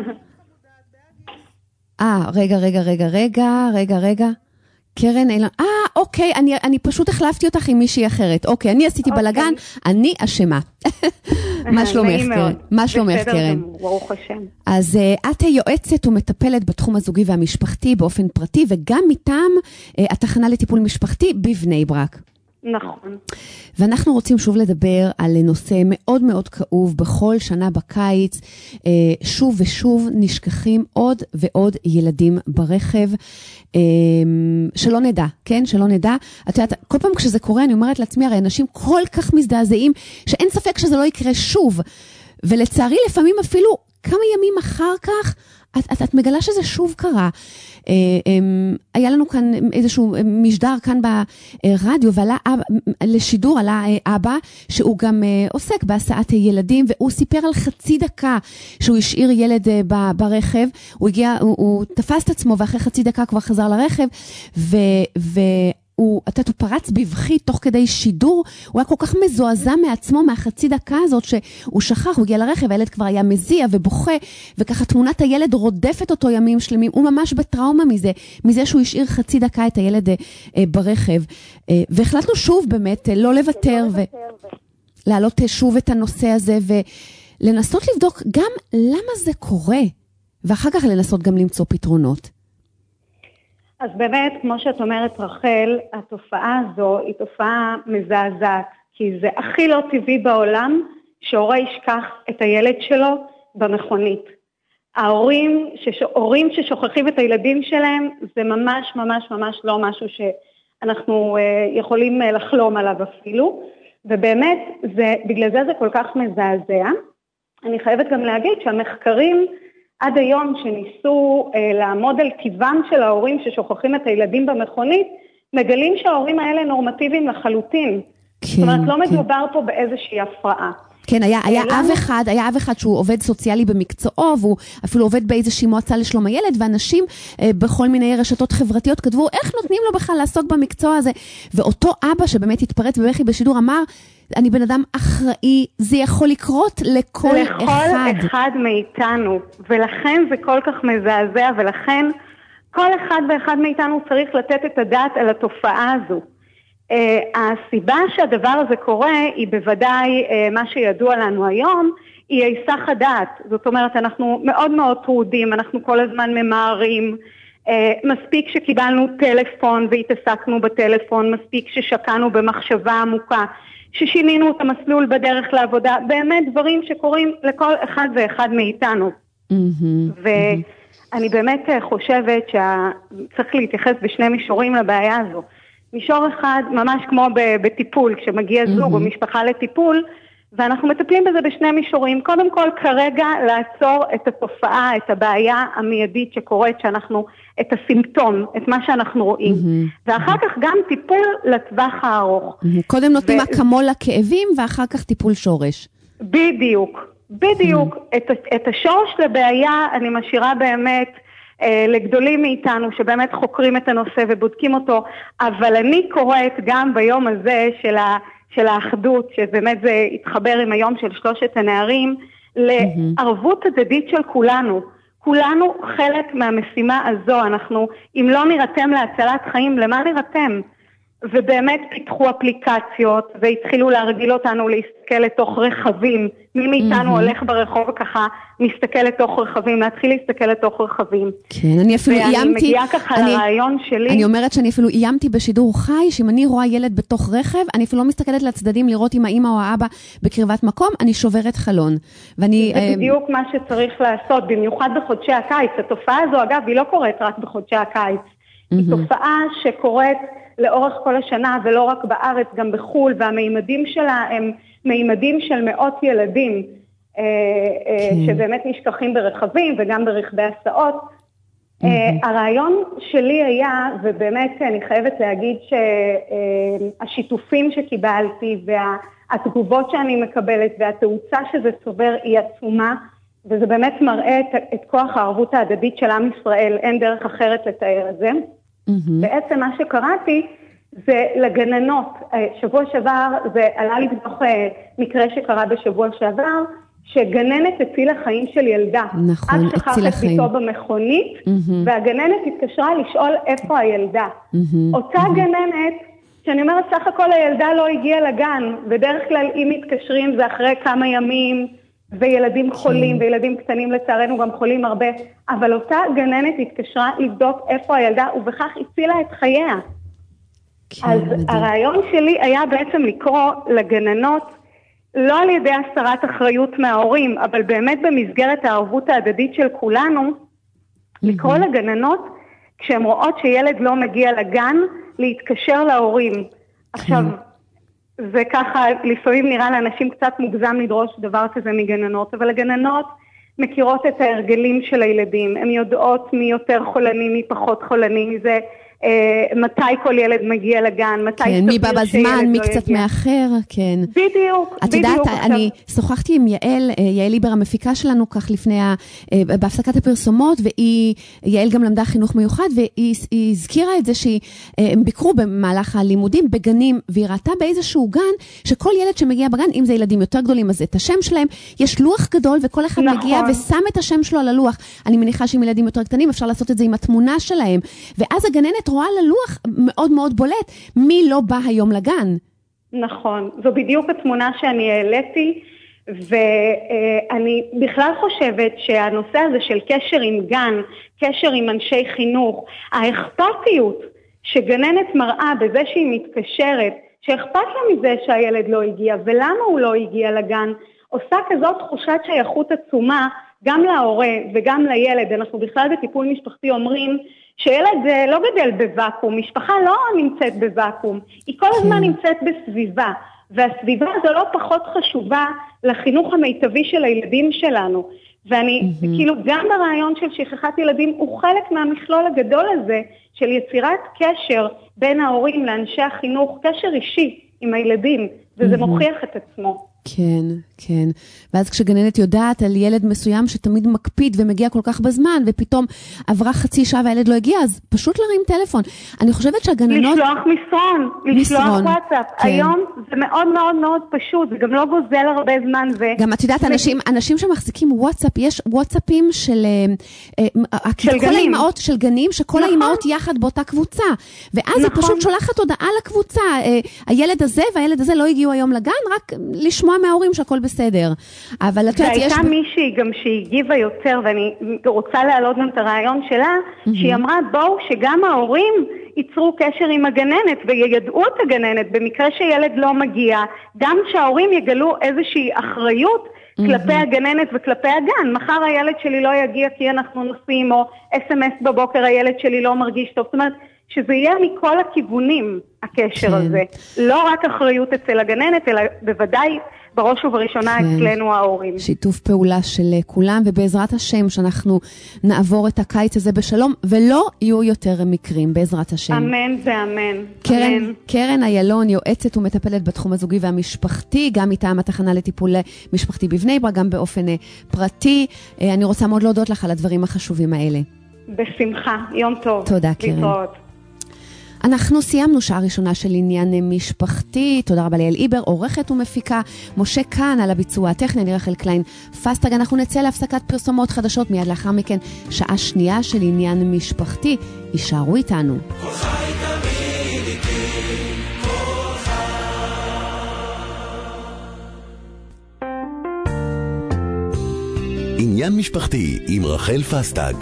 Speaker 2: רגע. קרן, אוקיי, אני פשוט החלפתי אותך עם מישהי אחרת. אוקיי, אני עשיתי בלגן, אני אשמה. מה שלומך קרן? מה שלומך קרן?
Speaker 7: ברוך השם.
Speaker 2: אז את יועצת ומטפלת בתחום הזוגי והמשפחתי באופן פרטי, וגם מטעם התחנה לטיפול משפחתי בבני ברק.
Speaker 7: נכון.
Speaker 2: ואנחנו רוצים שוב לדבר על נושא מאוד מאוד כאוב. בכל שנה בקיץ, שוב ושוב נשכחים עוד ועוד ילדים ברכב, שלא נדע, כן? שלא נדע. את יודעת, כל פעם כשזה קורה, אני אומרת לעצמי, הרי אנשים כל כך מזדעזעים, שאין ספק שזה לא יקרה שוב. ולצערי, לפעמים אפילו כמה ימים אחר כך, את מגלה שזה שוב קרה. היה לנו כאן איזשהו משדר כאן ברדיו, ועלה לשידור עלה אבא, שהוא גם עוסק בהסעת ילדים, והוא סיפר על חצי דקה שהוא השאיר ילד ברכב, הוא תפס את עצמו, ואחרי חצי דקה כבר חזר לרכב, הוא פרץ בבכי תוך כדי שידור, הוא היה כל כך מזועזע מעצמו מהחצי דקה הזאת שהוא שכח, הוא הגיע לרכב, הילד כבר היה מזיע ובוכה, וככה תמונת הילד רודפת אותו ימים שלמים, הוא ממש בטראומה מזה שהוא השאיר חצי דקה את הילד ברכב, והחלטנו שוב באמת לא לוותר ולהעלות שוב את הנושא הזה, ולנסות לבדוק גם למה זה קורה, ואחר כך לנסות גם למצוא פתרונות.
Speaker 7: אז באמת, כמו שאת אומרת, רחל, התופעה הזו היא תופעה מזעזעת, כי זה הכי לא טבעי בעולם שהורה ישכח את הילד שלו במכונית. ההורים ששוכחים את הילדים שלהם, זה ממש ממש ממש לא משהו שאנחנו יכולים לחלום עליו אפילו, ובאמת, בגלל זה כל כך מזעזע. אני חייבת גם להגיד שהמחקרים עד היום שניסו לעמוד על טיבם של ההורים ששוכחים את הילדים במכונית, מגלים שההורים האלה נורמטיביים לחלוטין. כן, זאת אומרת, לא מדובר פה באיזושהי הפרעה.
Speaker 2: כן, היה אב אחד שהוא עובד סוציאלי במקצועו, והוא אפילו עובד באיזושהי מועצה לשלום הילד, ואנשים בכל מיני רשתות חברתיות כתבו, איך נותנים לו בכלל לעסוק במקצוע הזה? ואותו אבא שבאמת התפרץ בבכי בשידור אמר, אני בן אדם אחראי, זה יכול לקרות לכל
Speaker 7: אחד מאיתנו, ולכן זה כל כך מזעזע, ולכן כל אחד ואחד מאיתנו צריך לתת את הדעת על התופעה הזו. הסיבה שהדבר הזה קורה היא בוודאי מה שידוע לנו היום, היא היסח הדעת. זאת אומרת, אנחנו מאוד מאוד טרודים, אנחנו כל הזמן ממהרים, מספיק שקיבלנו טלפון והתעסקנו בטלפון, מספיק ששקענו במחשבה עמוקה, ששינינו את המסלול בדרך לעבודה, באמת דברים שקורים לכל אחד ואחד מאיתנו. ואני באמת חושבת שצריך להתייחס בשני מישורים לבעיה הזו. מישור אחד, ממש כמו בטיפול, כשמגיע זוג או משפחה לטיפול, ואנחנו מטפלים בזה בשני מישורים. קודם כל, כרגע לעצור את התופעה, את הבעיה המיידית שקורית, את הסימפטום, את מה שאנחנו רואים. ואחר כך גם טיפול לטווח הארוך.
Speaker 2: קודם נותנים אקמול לכאבים, ואחר כך טיפול שורש.
Speaker 7: בדיוק. את השורש לבעיה אני משאירה באמת לגדולים מאיתנו שבאמת חוקרים את הנושא ובודקים אותו, אבל אני קוראת גם ביום הזה של האחדות, שבאמת זה התחבר עם היום של 3 הנערים, לערבות הדדית של כולנו. כולנו חלק מהמשימה הזו, אנחנו, אם לא נרתם להצלת חיים, למה נרתם? ובאמת פיתחו אפליקציות, והתחילו להרגיל אותנו להסתכל לתוך רכבים, מי מאיתנו הולך ברחוב וככה מסתכל לתוך רכבים, להתחיל להסתכל לתוך רכבים.
Speaker 2: כן, אני אפילו איימתי,
Speaker 7: ואני מגיעה ככה לרעיון שלי.
Speaker 2: אני אומרת שאני אפילו איימתי בשידור חי, שאם אני רואה ילד בתוך רכב, אני אפילו לא מסתכלת לצדדים לראות אם האמא או האבא בקרבת מקום, אני שוברת חלון.
Speaker 7: זה בדיוק מה שצריך לעשות, במיוחד בחודשי הקיץ. התופעה הזו, אגב, היא לא קורית רק בחודשי הקיץ. היא תופעה שקורית לאורך כל השנה, ולא רק בארץ, גם בחול, והמימדים שלה הם מימדים של מאות ילדים, שבאמת נשכחים ברכבים, וגם ברכבי הסעות. הרעיון שלי היה, ובאמת אני חייבת להגיד שהשיתופים שקיבלתי, והתגובות שאני מקבלת, והתאוצה שזה צובר היא עצומה, וזה באמת מראה את כוח הערבות ההדדית של עם ישראל, אין דרך אחרת לתאר את זה. בעצם מה שקראתי זה לגננות. שבוע שעבר זה עלה לבדוק מקרה שקרה בשבוע שעבר, שגננת הצילה חיים של ילדה.
Speaker 2: נכון, הצילה חיים.
Speaker 7: ביתו במכונית, והגננת התקשרה לשאול איפה הילדה. אותה גננת, שאני אומרת סך הכל הילדה לא הגיעה לגן, בדרך כלל אם מתקשרים זה אחרי כמה ימים, וילדים חולים, וילדים קטנים לצערנו גם חולים הרבה, אבל אותה גננת התקשרה לבדוק איפה הילדה, ובכך הצילה את חייה. אז הרעיון שלי היה בעצם לקרוא לגננות, לא על ידי הסרת אחריות מההורים, אבל באמת במסגרת הערבות ההדדית של כולנו, לקרוא לגננות, כשהן רואות שילד לא מגיע לגן, להתקשר להורים. עכשיו, זה ככה, לפעמים נראה לאנשים קצת מוגזם לדרוש דבר כזה מגננות, אבל הגננות מכירות את ההרגלים של הילדים, הן יודעות מי יותר חולני, מי פחות חולני, מזה מתי כל ילד מגיע לגן, מתי
Speaker 2: כן, מי בא בזמן, מי קצת מאחר, כן.
Speaker 7: בדיוק.
Speaker 2: את יודעת, אני שוחחתי עם יעל איבר, המפיקה שלנו, כך לפני, בהפסקת הפרסומות, ויעל גם למדה חינוך מיוחד, והיא הזכירה את זה שהם ביקרו במהלך הלימודים בגנים, והיא ראתה באיזשהו גן, שכל ילד שמגיע בגן, אם זה ילדים יותר גדולים, אז את השם שלהם, יש לוח גדול, וכל אחד מגיע ושם את השם שלו על הלוח. אני מניחה שעם ילדים יותר קטנים, אפשר לעשות את זה עם התמונה שלהם. ואז הגננת רואה ללוח מאוד מאוד בולט, מי לא בא היום לגן.
Speaker 7: נכון, זו בדיוק התמונה שאני העליתי, ואני בכלל חושבת שהנושא הזה של קשר עם גן, קשר עם אנשי חינוך, האכפתיות שגננת מראה בזה שהיא מתקשרת, שאכפת לה מזה שהילד לא הגיע, ולמה הוא לא הגיע לגן, עושה כזאת תחושת שייכות עצומה, גם להורה וגם לילד. אנחנו בכלל בטיפול משפחתי אומרים, שילד לא גדל בוואקום, משפחה לא נמצאת בוואקום, היא כל הזמן נמצאת בסביבה, והסביבה הזו לא פחות חשובה לחינוך המיטבי של הילדים שלנו, ואני כאילו גם ברעיון של שכחת ילדים הוא חלק מהמכלול הגדול הזה, של יצירת קשר בין ההורים לאנשי החינוך, קשר אישי עם הילדים, וזה מוכיח את עצמו.
Speaker 2: כן, כן. ואז כשגננת יודעת על ילד מסוים שתמיד מקפיד ומגיע כל כך בזמן, ופתאום עברה חצי שעה והילד לא הגיע, אז פשוט להרים טלפון. אני חושבת שהגננות...
Speaker 7: לשלוח מסרון, לשלוח וואטסאפ. כן. היום זה מאוד מאוד מאוד פשוט, זה גם לא גוזל הרבה זמן.
Speaker 2: גם את יודעת, אנשים שמחזיקים וואטסאפ, יש וואטסאפים של כל האימהות של גנים, שכל האימהות יחד באותה קבוצה. ואז היא פשוט שולחת הודעה לקבוצה, הילד הזה והילד הזה לא הגיעו היום לגן, רק לשמוע מההורים שהכל בסדר. אבל את יודעת,
Speaker 7: והייתה מישהי גם שהגיבה יותר, ואני רוצה להעלות גם את הרעיון שלה, שהיא אמרה, בואו שגם ההורים ייצרו קשר עם הגננת, וידעו את הגננת, במקרה שילד לא מגיע, גם שההורים יגלו איזושהי אחריות כלפי הגננת וכלפי הגן. מחר הילד שלי לא יגיע כי אנחנו נוסעים, או SMS בבוקר הילד שלי לא מרגיש טוב. זאת אומרת, שזה יהיה מכל הכיוונים הקשר הזה. לא רק אחריות אצל הגננת, אלא בוודאי בראש ובראשונה אצלנו ההורים.
Speaker 2: שיתוף פעולה של כולם, ובעזרת השם שאנחנו נעבור את הקיץ הזה בשלום, ולא יהיו יותר מקרים, בעזרת השם.
Speaker 7: אמן ואמן.
Speaker 2: קרן איילון, יועצת ומטפלת בתחום הזוגי והמשפחתי, גם מטעם התחנה לטיפול משפחתי בבני ברק, גם באופן פרטי. אני רוצה מאוד להודות לך על הדברים החשובים האלה.
Speaker 7: בשמחה, יום טוב.
Speaker 2: תודה, קרן.
Speaker 7: להתראות.
Speaker 2: אנחנו סיימנו שעה ראשונה של עניין משפחתי. תודה רבה ליעל איבר, עורכת ומפיקה. משה כאן על הביצוע הטכני, אני רחל קליין פסטג. אנחנו נצא להפסקת פרסומות חדשות, מיד לאחר מכן שעה שנייה של עניין משפחתי. יישארו איתנו.
Speaker 1: עניין משפחתי עם רחל פסטג.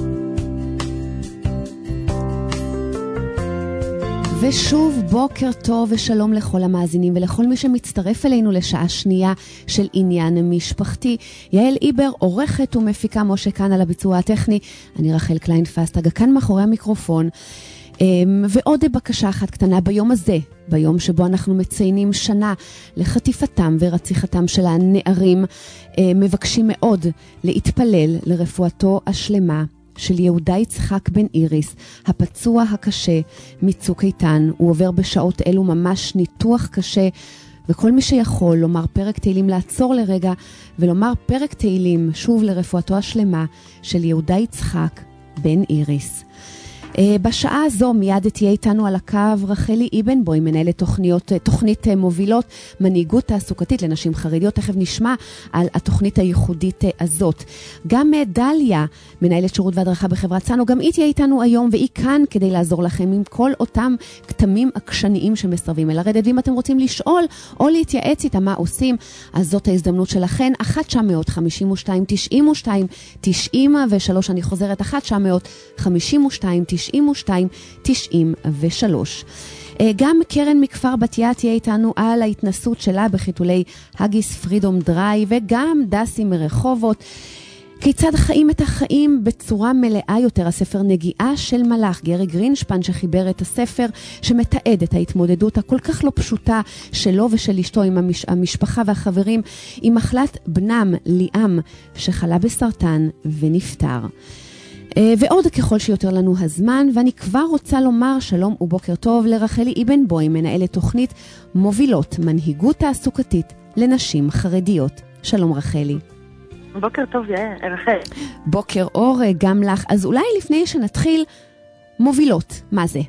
Speaker 2: ושוב בוקר טוב ושלום לכל המאזינים ולכל מי שמצטרף אלינו לשעה שנייה של עניין משפחתי. יעל איבר, עורכת ומפיקה, משה כאן על הביצוע הטכני, אני רחל קליין פסטג, כאן מאחורי המיקרופון. ועוד בקשה אחת קטנה ביום הזה, ביום שבו אנחנו מציינים שנה לחטיפתם ורציחתם של הנערים, מבקשים מאוד להתפלל לרפואתו השלמה של יהודה יצחק בן איריס, הפצוע הקשה מצוק איתן. הוא עובר בשעות אלו ממש ניתוח קשה, וכל מי שיכול לומר פרק תהילים, לעצור לרגע ולומר פרק תהילים שוב לרפואתו השלמה של יהודה יצחק בן איריס. בשעה הזו מיד תהיה איתנו על הקו רחלי איבנבוי, מנהלת תוכנית מובילות מנהיגות תעסוקתית לנשים חרדיות. תכף נשמע על התוכנית הייחודית הזאת. גם דליה, מנהלת שירות והדרכה בחברת סנו, גם היא תהיה איתנו היום, והיא כאן כדי לעזור לכם עם כל אותם כתמים עקשניים שמסרבים אל הרדת. ואם אתם רוצים לשאול או להתייעץ איתם מה עושים, אז זאת ההזדמנות שלכם. 1-952-92-93, אני חוזרת, 1-952-92-93. גם קרן מכפר בתיה תהיה איתנו על ההתנסות שלה בחיתולי הגיס פרידום דריי, וגם דסי מרחובות. כיצד חיים את החיים בצורה מלאה יותר, הספר נגיעה של מלאך, גרי גרינשפן שחיבר את הספר שמתעד את ההתמודדות הכל כך לא פשוטה שלו ושל אשתו עם המשפחה והחברים, עם מחלת בנם ליאם שחלה בסרטן ונפטר. ועוד ככל שיותר לנו הזמן, ואני כבר רוצה לומר שלום ובוקר טוב לרחלי אבן בוי, מנהלת תוכנית מובילות מנהיגות תעסוקתית לנשים חרדיות. שלום רחלי.
Speaker 6: בוקר טוב, רחל.
Speaker 2: בוקר אור גם לך. אז אולי לפני שנתחיל, מובילות, מה זה?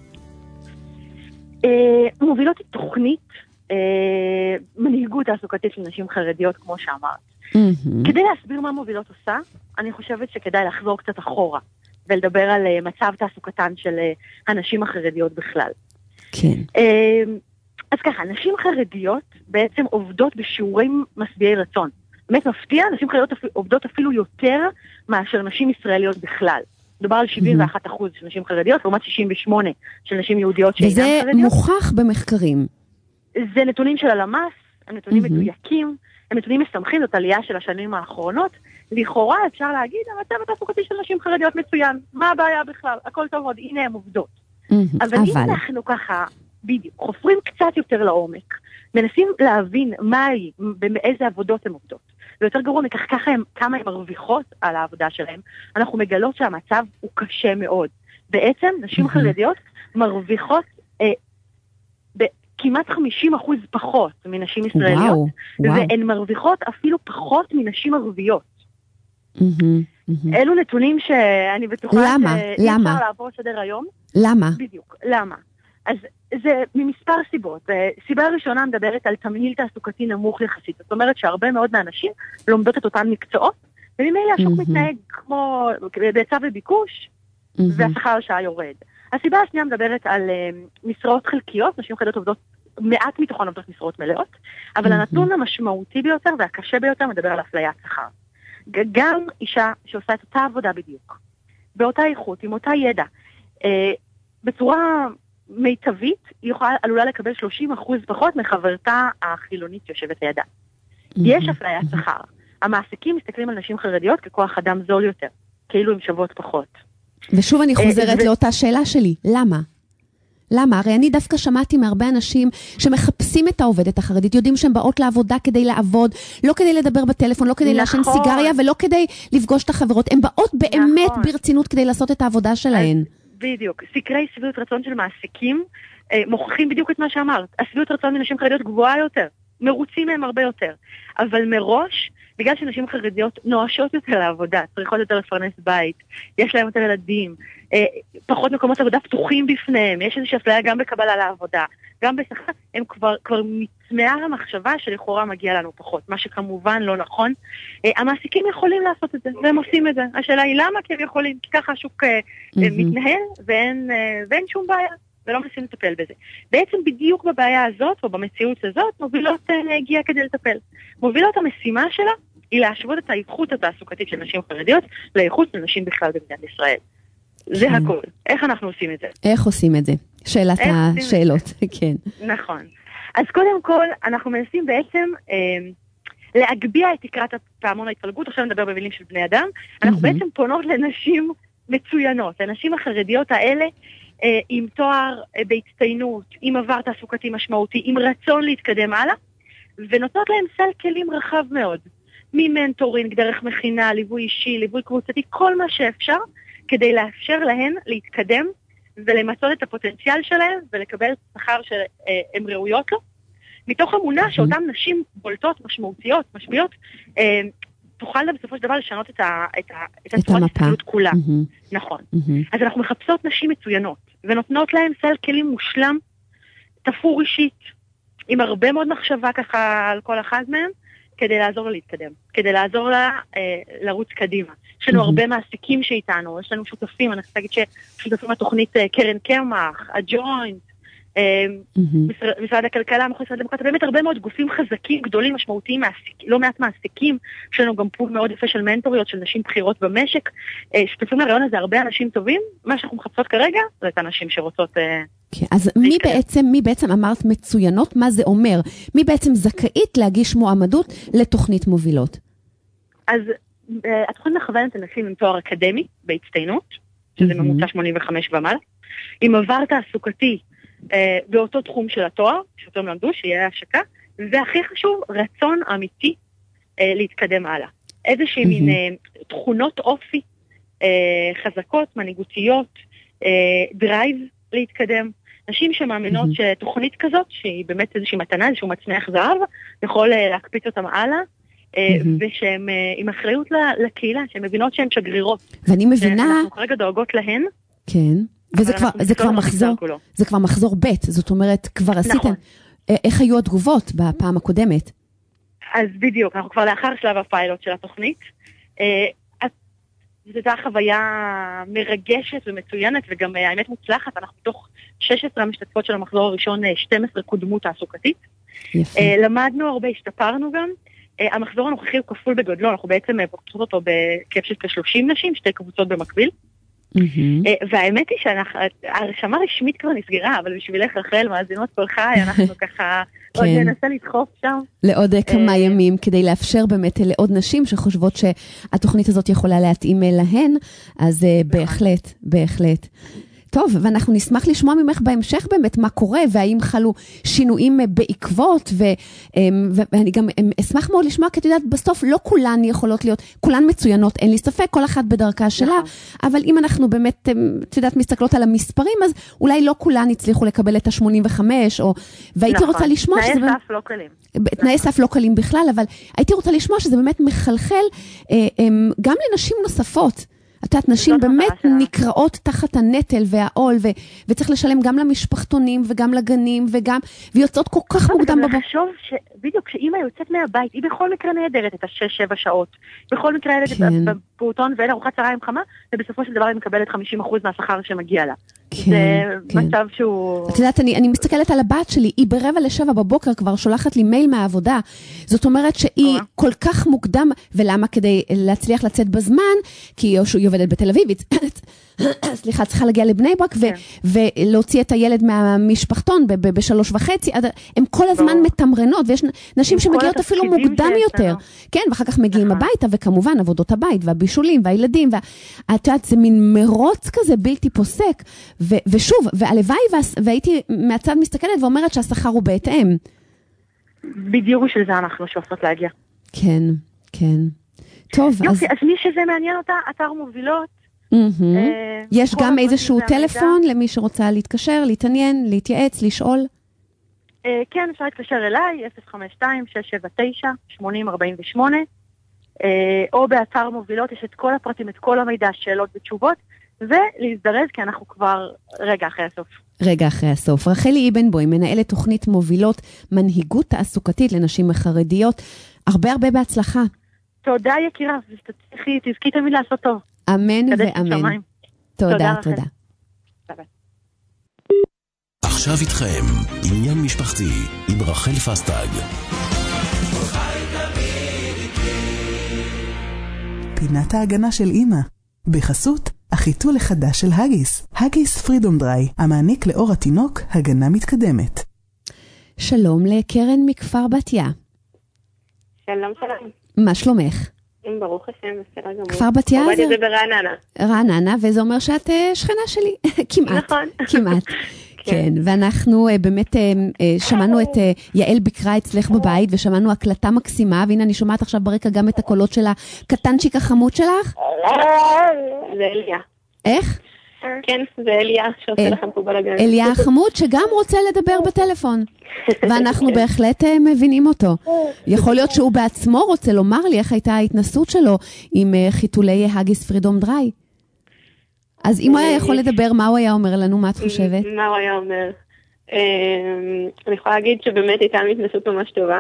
Speaker 6: מובילות היא תוכנית מנהיגות תעסוקתית לנשים חרדיות, כמו שאמרת. כדי להסביר מה מובילות עושה, אני חושבת שכדאי לחזור קצת אחורה, ולדבר על מצב תעסוקתן של הנשים החרדיות בכלל.
Speaker 2: כן.
Speaker 6: אז ככה, נשים חרדיות בעצם עובדות בשיעורים משביעי רצון. באמת מפתיע, נשים חרדיות עובדות אפילו יותר מאשר נשים ישראליות בכלל. מדובר על 71% של נשים חרדיות, לעומת 68% של נשים יהודיות שאינן חרדיות.
Speaker 2: וזה מוכח במחקרים.
Speaker 6: זה נתונים של הלמ"ס, הם נתונים מדויקים, הם נתונים מסמכים, זאת עלייה של השנים האחרונות. לכאורה אפשר להגיד, המצב התעסוקתי של נשים חרדיות מצוין. מה הבעיה בכלל? הכל טוב עוד, הנה הם עובדות. אבל אם אנחנו ככה, בדיוק, חופרים קצת יותר לעומק, מנסים להבין מהי, באיזה עבודות הן עובדות. ויותר גרוע מכך, כמה הן מרוויחות על העבודה שלהן, אנחנו מגלות שהמצב הוא קשה מאוד. בעצם, נשים חרדיות מרוויחות כמעט 50% פחות מנשים ישראליות, והן מרוויחות אפילו פחות מנשים ערביות. אלו נתונים שאני בטוחה שאי אפשר לעבור סדר היום.
Speaker 2: למה?
Speaker 6: בדיוק, למה? אז זה ממספר סיבות. סיבה ראשונה מדברת על תמהיל תעסוקתי נמוך יחסית. זאת אומרת שהרבה מאוד מהנשים לומדות את אותן מקצועות, וממילא השוק מתנהג כמו בהיצע וביקוש, והשכר שעה יורד. הסיבה השנייה מדברת על משרות חלקיות, נשים חרדיות עובדות, מעט מתוכן עובדות משרות מלאות, אבל הנתון המשמעותי ביותר והקשה ביותר מדבר על אפליית שכר. גם אישה שעושה את אותה עבודה בדיוק, באותה איכות, עם אותה ידע, בצורה מיטבית, היא עלולה לקבל 30% פחות מחברתה החילונית שיושבת לידה. יש אפליית שכר. המעסיקים מסתכלים על נשים חרדיות ככוח אדם זול יותר, כאילו הן שוות פחות.
Speaker 2: ושוב אני חוזרת לאותה שאלה שלי, למה? למה? הרי אני דווקא שמעתי מהרבה אנשים שמחפשים את העובדת החרדית, יודעים שהן באות לעבודה כדי לעבוד, לא כדי לדבר בטלפון, לא כדי לעשן סיגריה, ולא כדי לפגוש את החברות. הן באות באמת ברצינות כדי לעשות את העבודה שלהן.
Speaker 6: בדיוק. סקרי שביעות רצון של מעסיקים מוכיחים בדיוק את מה שאמרת. השביעות רצון מנשים חרדיות גבוהה יותר, מרוצים מהם הרבה יותר. אבל מראש, בגלל שנשים חרדיות נואשות יותר לעבודה, צריכות יותר לפרנס בית, יש להם יותר ילדים, פחות מקומות עבודה פתוחים בפניהם, יש איזושהי אפליה גם בקבלה לעבודה, גם בשכר, הם כבר מצמאה המחשבה שלכאורה מגיע לנו פחות, מה שכמובן לא נכון. המעסיקים יכולים לעשות את זה, והם עושים את זה. השאלה היא למה? כי הם יכולים, כי ככה השוק מתנהל, ואין שום בעיה, ולא מנסים לטפל בזה. בעצם בדיוק בבעיה הזאת, או במציאות הזאת, מובילות הגיעה כדי לטפל. מובילות המשימה שלה, היא להשוות את האיכות התעסוקתית של נשים חרדיות, לאיכות של נשים בכלל במדינת ישראל. זה הכל. איך אנחנו עושים את זה?
Speaker 2: איך עושים את זה? שאלת השאלות, כן.
Speaker 6: נכון. אז קודם כל, אנחנו מנסים בעצם להגביה את תקרת פעמון ההתפלגות, עכשיו נדבר במילים של בני אדם, אנחנו בעצם פונות לנשים מצוינות, לנשים החרדיות האלה, עם תואר בהצטיינות, עם עבר תעסוקתי משמעותי, עם רצון להתקדם הלאה, ונותנות להם סל כלים רחב מאוד, ממנטורינג, דרך מכינה, ליווי אישי, ליווי קבוצתי, כל מה שאפשר, כדי לאפשר להן להתקדם ולמצות את הפוטנציאל שלהן ולקבל שכר שהן ראויות לו, מתוך אמונה שאותן נשים בולטות, משמעותיות, משפיעות, תוכלנה בסופו של דבר לשנות את הצורת ההסתכלות כולה. נכון. אז אנחנו מחפשות נשים מצוינות, ונותנות להן סל כלים מושלם, תפור אישית, עם הרבה מאוד מחשבה ככה על כל אחד מהם, כדי לעזור לה להתקדם, כדי לעזור לה לרוץ קדימה. יש לנו הרבה מעסיקים שאיתנו, יש לנו שותפים, אני חושבת ששותפים לתוכנית קרן קמח, הג'וינט, משרד הכלכלה, משרד הדמוקרטיה, באמת הרבה מאוד גופים חזקים, גדולים, משמעותיים, לא מעט מעסיקים, יש לנו גם פול מאוד יפה של מנטוריות, של נשים בחירות במשק, שותפים לרעיון הזה הרבה אנשים טובים, מה שאנחנו מחפשות כרגע, זה את הנשים שרוצות
Speaker 2: כן, אז מי בעצם אמרת מצוינות, מה זה אומר? מי בעצם זכאית להגיש מועמדות לתוכנית מובילות?
Speaker 8: אז התוכנית מכוונת אנשים עם תואר אקדמי בהצטיינות, שזה ממוצע 85 ומעלה, עם עבר תעסוקתי באותו תחום של התואר, שאותו הם למדו, שיהיה השקה, והכי חשוב, רצון אמיתי להתקדם הלאה. איזושהי מין תכונות אופי חזקות, מנהיגותיות, דרייב להתקדם. נשים שמאמינות שתוכנית כזאת, שהיא באמת איזושהי מתנה, איזשהו מצנח זהב, יכול להקפיץ אותם הלאה, ושהם עם אחריות לקהילה, שהן מבינות שהן שגרירות.
Speaker 2: ואני מבינה...
Speaker 8: אנחנו כרגע דואגות להן.
Speaker 2: כן, וזה כבר מחזור ב', זאת אומרת, כבר עשיתם... איך היו התגובות בפעם הקודמת?
Speaker 8: אז בדיוק, אנחנו כבר לאחר שלב הפיילוט של התוכנית. זו הייתה חוויה מרגשת ומצוינת, וגם האמת מוצלחת. אנחנו בתוך 16 המשתתפות של המחזור הראשון, 12 קודמו תעסוקתית. למדנו הרבה, השתפרנו גם. המחזור הנוכחי הוא כפול בגודלו, אנחנו בעצם פותחות אותו בהיקף של כ-30 נשים, 2 קבוצות במקביל. והאמת היא שההרשמה רשמית כבר נסגרה, אבל בשבילך רחל, מאזינות כל חי, אנחנו ככה עוד ננסה לדחוף שם.
Speaker 2: לעוד כמה ימים, כדי לאפשר באמת לעוד נשים שחושבות שהתוכנית הזאת יכולה להתאים להן, אז בהחלט, בהחלט. טוב, ואנחנו נשמח לשמוע ממך בהמשך באמת מה קורה, והאם חלו שינויים בעקבות, ואני גם אשמח מאוד לשמוע, כי את יודעת, בסוף לא כולן יכולות להיות, כולן מצוינות, אין לי ספק, כל אחת בדרכה שלה, אבל אם אנחנו באמת, את יודעת, מסתכלות על המספרים, אז אולי לא כולן הצליחו לקבל את ה-85, והייתי רוצה לשמוע שזה...
Speaker 8: תנאי סף לא קלים.
Speaker 2: תנאי סף לא קלים בכלל, אבל הייתי רוצה לשמוע שזה באמת מחלחל גם לנשים נוספות. את יודעת, נשים באמת נקראות תחת הנטל והעול, וצריך לשלם גם למשפחתונים וגם לגנים, ויוצאות כל כך מוקדם בבוקר.
Speaker 8: לחשוב שבדיוק כשאימא יוצאת מהבית, היא בכל מקרה נהדרת את ה-6-7 שעות. בכל מקרה ילדת בפעוטון ואין ארוחת צהריים חמה, ובסופו של דבר היא מקבלת 50% מהשכר שמגיע לה. זה מצב שהוא...
Speaker 2: את יודעת, אני מסתכלת על הבת שלי, היא 6:45 בבוקר כבר שולחת לי מייל מהעבודה. זאת אומרת שהיא כל כך מוקדם, ולמה? כדי להצליח לצאת בזמן, כי היא עובדת בתל אביב, סליחה, צריכה להגיע לבני ברק, ולהוציא את הילד מהמשפחתון ב3:30, הם כל הזמן מתמרנות, ויש נשים שמגיעות אפילו מוקדם יותר. כן, ואחר כך מגיעים הביתה, וכמובן עבודות הבית, והבישולים, והילדים, ואת יודעת, זה מין מרוץ כזה בלתי פוסק, ושוב, והלוואי, והייתי מהצד מסתכלת ואומרת שהשכר הוא בהתאם.
Speaker 8: בדיוק של זה אנחנו שואפות להגיע.
Speaker 2: כן, כן. טוב,
Speaker 8: יופי, אז מי שזה מעניין אותה, אתר מובילות.
Speaker 2: יש גם איזשהו טלפון למי שרוצה להתקשר, להתעניין, להתייעץ, לשאול?
Speaker 8: כן, אפשר להתקשר אליי, 052-679-8048, או באתר מובילות יש את כל הפרטים, את כל המידע, שאלות ותשובות, ולהזדרז כי אנחנו כבר רגע אחרי הסוף.
Speaker 2: רגע אחרי הסוף. רחלי אבנבוים, מנהלת תוכנית מובילות מנהיגות תעסוקתית לנשים חרדיות. הרבה בהצלחה.
Speaker 8: תודה יקירה, תזכי תמיד לעשות טוב.
Speaker 2: אמן ואמן. תודה.
Speaker 1: עכשיו איתכם, עניין משפחתי עם רחל פסטג.
Speaker 9: פינת ההגנה של אמא. בחסות החיתול החדש של הגיס. הגיס פרידום דריי, המעניק לאור התינוק הגנה מתקדמת.
Speaker 2: שלום לקרן מכפר בתיה.
Speaker 10: שלום.
Speaker 2: מה שלומך?
Speaker 10: ברוך השם, בסדר גמור.
Speaker 2: כפר בתיה זה...
Speaker 10: עובדת ברעננה.
Speaker 2: רעננה, וזה אומר שאת שכנה שלי. כמעט.
Speaker 10: נכון.
Speaker 2: כמעט. כן, ואנחנו באמת שמענו את יעל בקרה אצלך בבית, ושמענו הקלטה מקסימה, והנה אני שומעת עכשיו ברקע גם את הקולות של הקטנצ'יק החמוד שלך.
Speaker 10: זה אליה.
Speaker 2: איך?
Speaker 10: כן, זה אליה שעושה לכם פה בלגן.
Speaker 2: אליה החמוד שגם רוצה לדבר בטלפון, ואנחנו בהחלט מבינים אותו. יכול להיות שהוא בעצמו רוצה לומר לי איך הייתה ההתנסות שלו עם חיתולי הגיס פרידום דריי. אז אם הוא היה יכול לדבר, מה הוא היה אומר לנו? מה את חושבת?
Speaker 10: מה הוא היה אומר? אני יכולה להגיד שבאמת הייתה התנסות ממש טובה.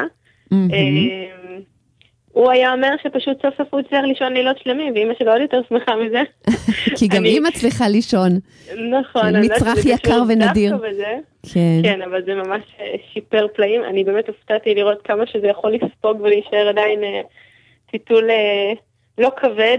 Speaker 10: הוא היה אומר שפשוט סוף סוף הוא צריך לישון לילות שלמים, ואמא שלו עוד יותר שמחה מזה.
Speaker 2: כי גם אמא צריכה לישון.
Speaker 10: נכון.
Speaker 2: מצרך יקר ונדיר.
Speaker 10: כן, אבל זה ממש שיפר פלאים. אני באמת הופתעתי לראות כמה שזה יכול לספוג ולהישאר עדיין טיטול לא כבד,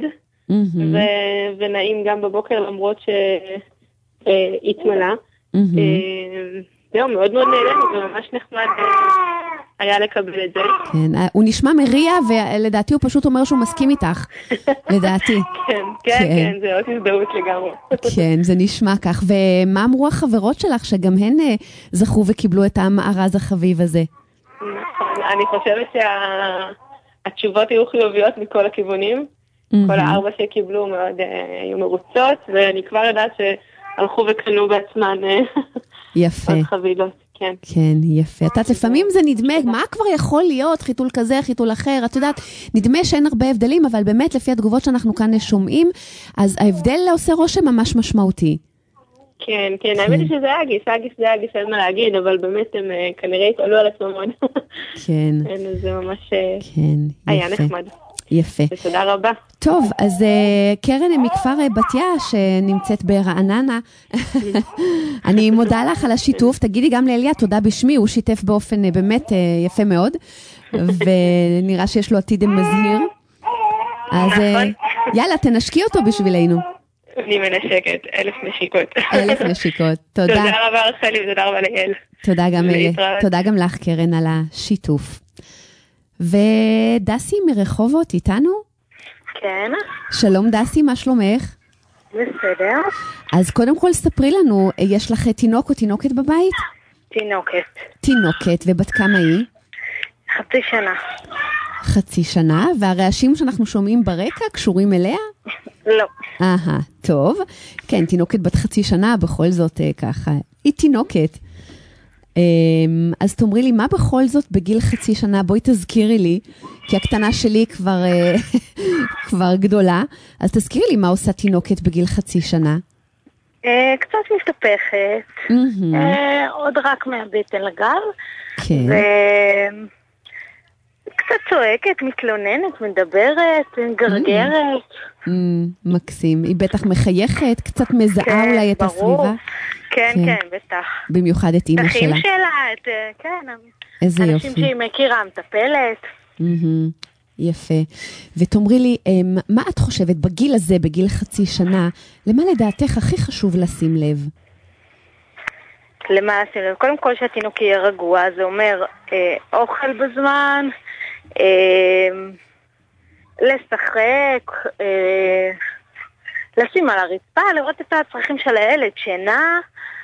Speaker 10: ונעים גם בבוקר למרות שהתמלה. זהו, מאוד מאוד נהנינו, זה ממש נחמד היה לקבל את זה.
Speaker 2: כן, הוא נשמע מריע, ולדעתי הוא פשוט אומר שהוא מסכים איתך, לדעתי.
Speaker 10: כן, זה עוד הזדהות לגמרי.
Speaker 2: כן, זה נשמע כך. ומה אמרו החברות שלך, שגם הן זכו וקיבלו את המארז החביב הזה?
Speaker 10: נכון, אני חושבת שהתשובות היו חיוביות מכל הכיוונים. כל 4 שקיבלו מאוד היו מרוצות, ואני כבר יודעת שהלכו וקנו בעצמן
Speaker 2: יפה.
Speaker 10: עוד חבילות. כן.
Speaker 2: כן, יפה. את יודעת, לפעמים זה נדמה, מה כבר יכול להיות? חיתול כזה, חיתול אחר. את יודעת, נדמה שאין הרבה הבדלים, אבל באמת, לפי התגובות שאנחנו כאן שומעים, אז ההבדל עושה רושם ממש משמעותי.
Speaker 10: כן, האמת היא שזה אגיס, אין מה להגיד, אבל באמת הם כנראה התעלו על עצמם מאוד.
Speaker 2: כן.
Speaker 10: זה ממש
Speaker 2: היה
Speaker 10: נחמד.
Speaker 2: יפה.
Speaker 10: ותודה רבה.
Speaker 2: טוב, אז קרן מכפר בתיה שנמצאת ברעננה, אני מודה לך על השיתוף, תגידי גם לאליה, תודה בשמי, הוא שיתף באופן באמת יפה מאוד, ונראה שיש לו עתיד מזהיר. אז יאללה, תנשקי אותו בשבילנו.
Speaker 10: אני מנשקת, 1000 נשיקות.
Speaker 2: 1000 נשיקות, תודה.
Speaker 10: תודה רבה רחלי, ותודה רבה לאל.
Speaker 2: תודה גם לך קרן על השיתוף. ודסי מרחובות איתנו?
Speaker 11: כן.
Speaker 2: שלום דסי, מה שלומך?
Speaker 11: בסדר.
Speaker 2: אז קודם כל ספרי לנו, יש לך תינוק או תינוקת בבית? תינוקת, ובת כמה היא?
Speaker 11: 0.5 שנה.
Speaker 2: 0.5 שנה, והרעשים שאנחנו שומעים ברקע קשורים אליה?
Speaker 11: לא.
Speaker 2: טוב. כן, תינוקת בת 0.5 שנה, בכל זאת ככה. היא תינוקת. אז תאמרי לי, מה בכל זאת בגיל 0.5 שנה? בואי תזכירי לי, כי הקטנה שלי כבר גדולה, אז תזכירי לי מה עושה תינוקת בגיל 0.5 שנה.
Speaker 11: קצת מסתפכת, עוד רק מהבטן לגב,
Speaker 2: כן.
Speaker 11: קצת צועקת, מתלוננת, מדברת, גרגרת.
Speaker 2: מקסים, היא בטח מחייכת, קצת מזהה אולי את הסביבה.
Speaker 11: כן, בטח.
Speaker 2: במיוחד את אמא שלה.
Speaker 11: אחים שלה, כן.
Speaker 2: איזה יופי.
Speaker 11: אנשים שהיא מכירה, מטפלת.
Speaker 2: יפה. ותאמרי לי, מה את חושבת בגיל הזה, בגיל 0.5 שנה, למה לדעתך הכי חשוב לשים לב?
Speaker 11: למה לשים לב? קודם כל שהתינוק יהיה רגוע, זה אומר אוכל בזמן, לשחק, לשים על הרצפה, לראות את הצרכים של הילד, שינה,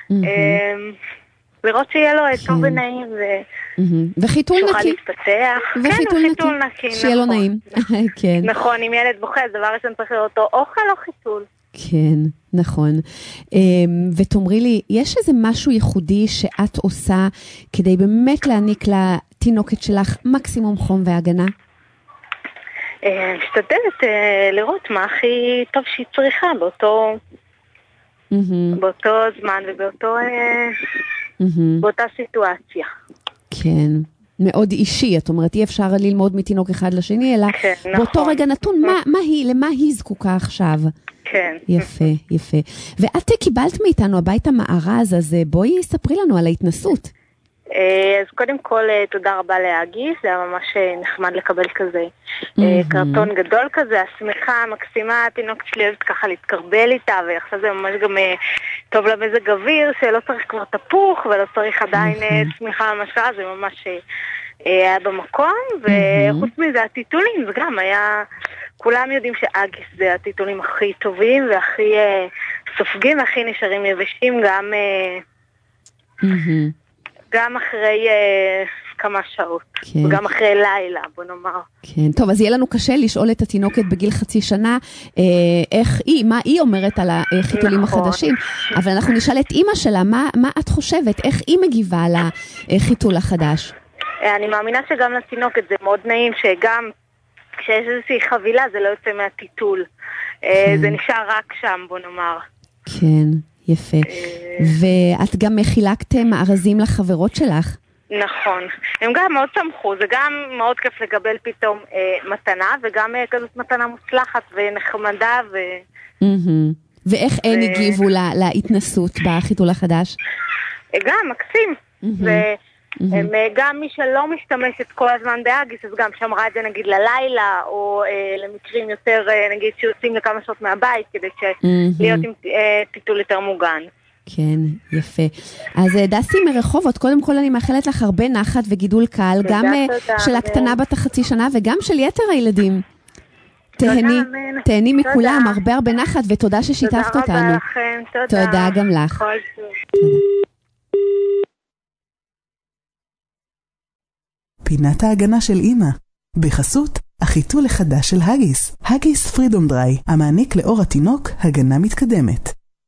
Speaker 11: לראות שיהיה לו טוב ונעים
Speaker 2: וחיתול נקי.
Speaker 11: שוכל להתפתח.
Speaker 2: וחיתול נקי, שיהיה לו נעים.
Speaker 11: נכון, אם ילד בוכה, דבר ראשון צריך לראות אותו אוכל או חיתול.
Speaker 2: כן, נכון. ותאמרי לי, יש איזה משהו ייחודי שאת עושה כדי באמת להעניק לתינוקת שלך מקסימום חום והגנה?
Speaker 11: משתדלת לראות מה הכי טוב שהיא צריכה באותו זמן ובאותה סיטואציה.
Speaker 2: כן, מאוד אישי, את אומרת, אי אפשר ללמוד מתינוק אחד לשני, אלא באותו רגע נתון, למה היא זקוקה עכשיו?
Speaker 11: כן.
Speaker 2: יפה. ואת קיבלת מאיתנו הביתה מארז, אז בואי ספרי לנו על ההתנסות.
Speaker 11: אז קודם כל תודה רבה להגיס, זה היה ממש נחמד לקבל כזה קרטון גדול כזה, השמחה המקסימה, התינוקת שלי אוהבת ככה להתקרבל איתה, ועכשיו זה ממש גם טוב למזג אוויר, שלא צריך כבר תפוך ולא צריך עדיין שמחה משקה, זה ממש היה במקום, וחוץ מזה הטיטולים, זה גם היה, כולם יודעים שאגיס זה הטיטולים הכי טובים והכי סופגים והכי נשארים יבשים, גם אחרי כמה שעות, וגם אחרי לילה, בוא נאמר.
Speaker 2: כן, טוב, אז יהיה לנו קשה לשאול את התינוקת בגיל 0.5 שנה, מה היא אומרת על החיתולים החדשים, אבל אנחנו נשאל את אמא שלה, מה את חושבת, איך היא מגיבה על החיתול החדש?
Speaker 11: אני מאמינה שגם לתינוקת זה מאוד נעים, שגם כשיש איזושהי חבילה זה לא יוצא מהטיטול, זה נשאר רק שם, בוא נאמר.
Speaker 2: כן. יפה. ואת גם חילקת מארזים לחברות שלך?
Speaker 11: נכון. הם גם מאוד שמחו, זה גם מאוד כיף לקבל פתאום מתנה, וגם כזאת מתנה מוצלחת ונחמדה
Speaker 2: ואיך הן הגיבו להתנסות בחיתול החדש?
Speaker 11: גם מקסים. גם מי שלא משתמשת כל הזמן באגיס, אז גם שמרה את זה נגיד ללילה, או למקרים יותר נגיד שיוצאים לכמה שעות מהבית, כדי להיות עם טיטול יותר מוגן.
Speaker 2: כן, יפה. אז דסי מרחובות, קודם כל אני מאחלת לך הרבה נחת וגידול קל, גם של הקטנה בת החצי שנה וגם של יתר הילדים. תהני מכולם, הרבה נחת, ותודה ששיתפת אותנו.
Speaker 11: תודה רבה לכם, תודה.
Speaker 2: תודה גם לך.
Speaker 9: פינת ההגנה של אמא, בחסות החיתול החדש של הגיס, הגיס פרידום דריי, המעניק לאור התינוק הגנה מתקדמת.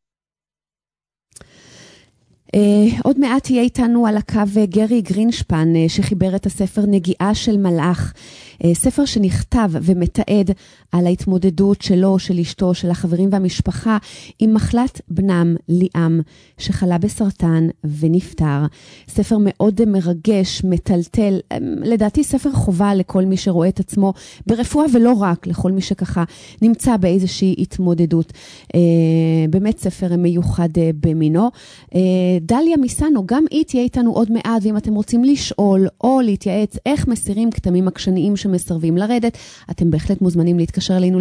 Speaker 2: עוד מעט תהיה איתנו על הקו גרי גרינשפן שחיבר את הספר נגיעה של מלאך, ספר שנכתב ומתעד על ההתמודדות שלו, של אשתו, של החברים והמשפחה עם מחלת בנם ליאם שחלה בסרטן ונפטר. ספר מאוד מרגש, מטלטל, לדעתי ספר חובה לכל מי שרואה את עצמו ברפואה ולא רק, לכל מי שככה נמצא באיזושהי התמודדות. באמת ספר מיוחד במינו. דליה מיסנו, גם היא תהיה איתנו עוד מעט, ואם אתם רוצים לשאול או להתייעץ איך מסירים כתמים עקשניים שמסרבים לרדת, אתם בהחלט מוזמנים להתקשר אלינו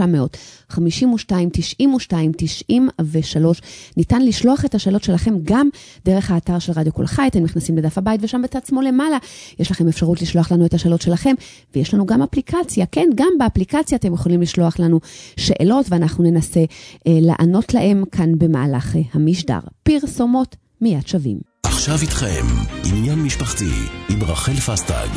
Speaker 2: ל-1-900-52-92-93. ניתן לשלוח את השאלות שלכם גם דרך האתר של רדיו כל חי, אתם נכנסים לדף הבית ושם בצד שמאל למעלה, יש לכם אפשרות לשלוח לנו את השאלות שלכם, ויש לנו גם אפליקציה, כן, גם באפליקציה אתם יכולים לשלוח לנו שאלות, ואנחנו ננסה לענות להם כאן במהלך המשדר. פרסומות מיד שווים.
Speaker 1: עכשיו איתכם, עניין משפחתי עם רחל פסטג.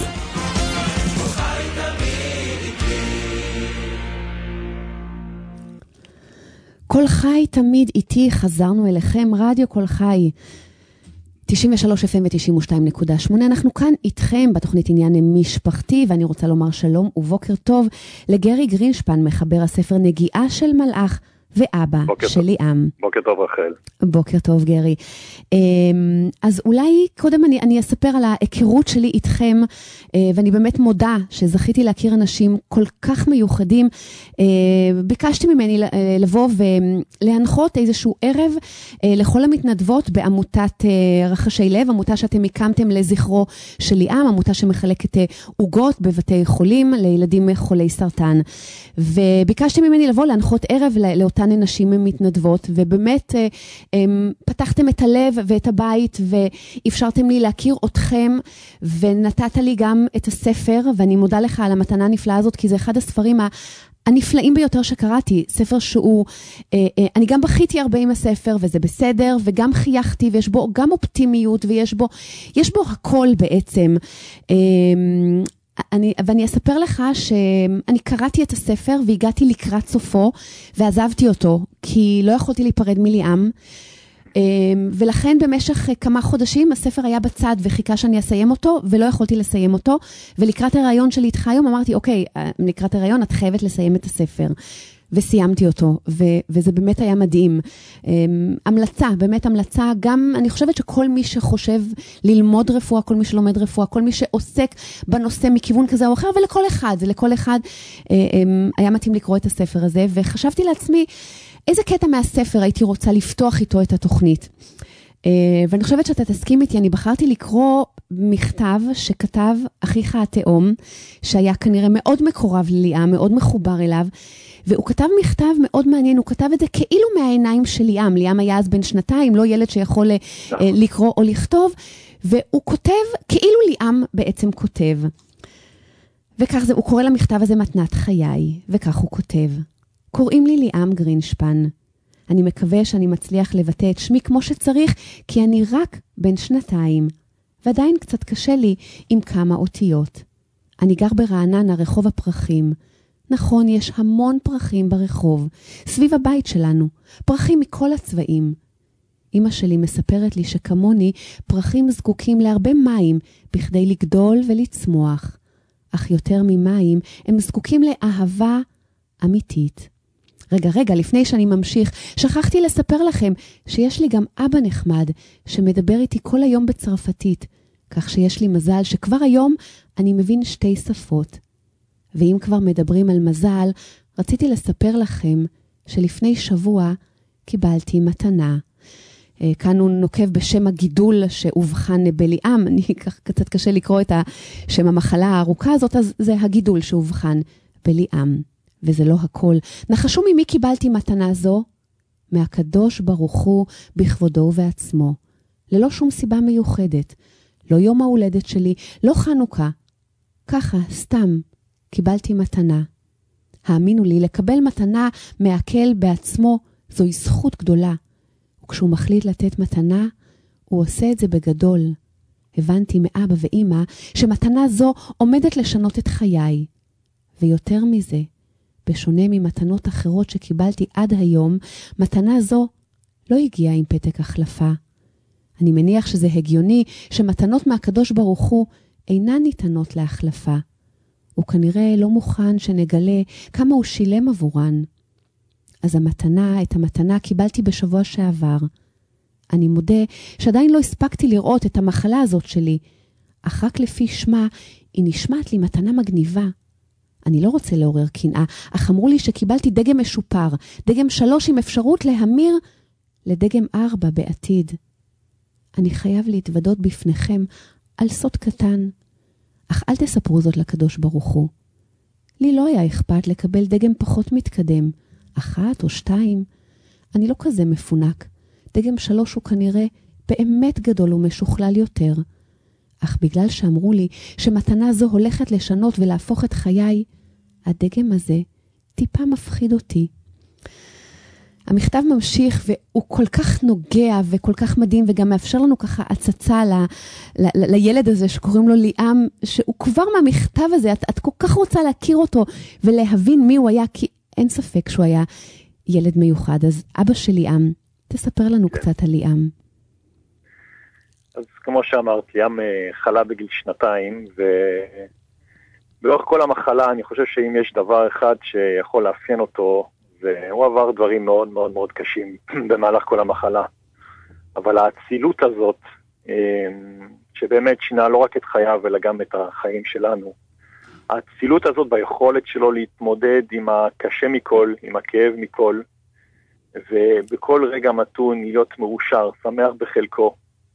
Speaker 2: כל חי תמיד איתי, חזרנו אליכם, רדיו כל חי. 93 FM ו-92.8, אנחנו כאן איתכם בתוכנית עניין משפחתי, ואני רוצה לומר שלום ובוקר טוב לגרי גרינשפן, מחבר הספר נגיעה של מלאך, ואבא של ליאם.
Speaker 12: בוקר טוב רחל.
Speaker 2: בוקר טוב גרי. אז אולי קודם אני אספר על ההיכרות שלי איתכם, ואני באמת מודה שזכיתי להכיר אנשים כל כך מיוחדים. ביקשתי ממני לבוא ולהנחות איזשהו ערב לכל המתנדבות בעמותת רחשי לב, עמותה שאתם הקמתם לזכרו של ליאם, עמותה שמחלקת עוגות בבתי חולים לילדים חולי סרטן. וביקשתי ממני לבוא להנחות ערב לאותן נשים מתנדבות, ובאמת פתחתם את הלב ואת הבית, ואפשרתם לי להכיר אתכם, ונתת לי גם את הספר, ואני מודה לך על המתנה הנפלאה הזאת, כי זה אחד הספרים הנפלאים ביותר שקראתי, ספר שהוא, אני גם בכיתי הרבה עם הספר, וזה בסדר, וגם חייכתי, ויש בו גם אופטימיות, ויש בו הכל בעצם. ואני אספר לך שאני קראתי את הספר והגעתי לקראת סופו ועזבתי אותו כי לא יכולתי להיפרד מליאם, ולכן במשך כמה חודשים הספר היה בצד וחיכה שאני אסיים אותו ולא יכולתי לסיים אותו, ולקראת הרעיון שלי איתך היום אמרתי אוקיי, לקראת הרעיון את חייבת לסיים את הספר, וסיימתי אותו, וזה באמת היה מדהים. המלצה, באמת המלצה, גם אני חושבת שכל מי שחושב ללמוד רפואה, כל מי שלומד רפואה, כל מי שעוסק בנושא מכיוון כזה או אחר, ולכל אחד היה מתאים לקרוא את הספר הזה, וחשבתי לעצמי, איזה קטע מהספר הייתי רוצה לפתוח איתו את התוכנית. ואני חושבת שאתה תסכים איתי, אני בחרתי לקרוא מכתב שכתב אחיך התאום, שהיה כנראה מאוד מקורב לליאם, מאוד מחובר אליו, והוא כתב מכתב מאוד מעניין, הוא כתב את זה כאילו מהעיניים של ליאם. ליאם היה אז בן 2, לא ילד שיכול לקרוא או לכתוב, והוא כותב כאילו ליאם בעצם כותב. וכך זה, הוא קורא למכתב הזה מתנת חיי, וכך הוא כותב. קוראים לי ליאם גרינשפן. אני מקווה שאני מצליח לבטא את שמי כמו שצריך, כי אני רק בן 2, ועדיין קצת קשה לי עם כמה אותיות. אני גר ברעננה, רחוב הפרחים. נכון, יש המון פרחים ברחוב, סביב הבית שלנו, פרחים מכל הצבעים. אמא שלי מספרת לי שכמוני, פרחים זקוקים להרבה מים בכדי לגדול ולצמוח. אך יותר ממים, הם זקוקים לאהבה אמיתית. רגע, לפני שאני ממשיך, שכחתי לספר לכם שיש לי גם אבא נחמד, שמדבר איתי כל היום בצרפתית, כך שיש לי מזל שכבר היום אני מבין 2 שפות. ואם כבר מדברים על מזל, רציתי לספר לכם שלפני שבוע קיבלתי מתנה. כאן הוא נוקב בשם הגידול שהובחן בליאם, אני קצת קשה לקרוא את שם המחלה הארוכה הזאת, אז זה הגידול שהובחן בליאם. וזה לא הכל. נחשו ממי קיבלתי מתנה זו? מהקדוש ברוך הוא בכבודו ובעצמו, ללא שום סיבה מיוחדת, לא יום ההולדת שלי, לא חנוכה. ככה, סתם, קיבלתי מתנה. האמינו לי, לקבל מתנה מהקל בעצמו, זוהי זכות גדולה. וכשהוא מחליט לתת מתנה, הוא עושה את זה בגדול. הבנתי מאבא ואמא שמתנה זו עומדת לשנות את חיי. ויותר מזה, בשונה ממתנות אחרות שקיבלתי עד היום, מתנה זו לא הגיעה עם פתק החלפה. אני מניח שזה הגיוני שמתנות מהקדוש ברוך הוא אינן ניתנות להחלפה. הוא כנראה לא מוכן שנגלה כמה הוא שילם עבורן. אז את המתנה קיבלתי בשבוע שעבר. אני מודה שעדיין לא הספקתי לראות את המחלה הזאת שלי, אך רק לפי שמה היא נשמעת לי מתנה מגניבה. אני לא רוצה לעורר קנאה, אך אמרו לי שקיבלתי דגם משופר, דגם 3 עם אפשרות להמיר לדגם 4 בעתיד. אני חייב להתוודות בפניכם על סוד קטן, אך אל תספרו זאת לקדוש ברוך הוא. לי לא היה אכפת לקבל דגם פחות מתקדם, 1 או 2. אני לא כזה מפונק. דגם 3 הוא כנראה באמת גדול ומשוכלל יותר. אך בגלל שאמרו לי שמתנה זו הולכת לשנות ולהפוך את חיי, הדגם הזה טיפה מפחיד אותי. המכתב ממשיך והוא כל כך נוגע וכל כך מדהים, וגם מאפשר לנו ככה הצצה לילד הזה שקוראים לו ליאם, שהוא כבר מהמכתב הזה, את כל כך רוצה להכיר אותו ולהבין מי הוא היה, כי אין ספק שהוא היה ילד מיוחד. אז אבא של ליאם, תספר לנו קצת על ליאם.
Speaker 12: אז כמו שאמרת, ליאם חלה בגיל 2, ובאורך כל המחלה אני חושב שאם יש דבר אחד שיכול לאפיין אותו, והוא עבר דברים מאוד מאוד מאוד קשים במהלך כל המחלה. אבל האצילות הזאת, שבאמת שינה לא רק את חייו, אלא גם את החיים שלנו, האצילות הזאת ביכולת שלו להתמודד עם הקשה מכל, עם הכאב מכל, ובכל רגע מתון להיות מאושר, שמח בחלקו.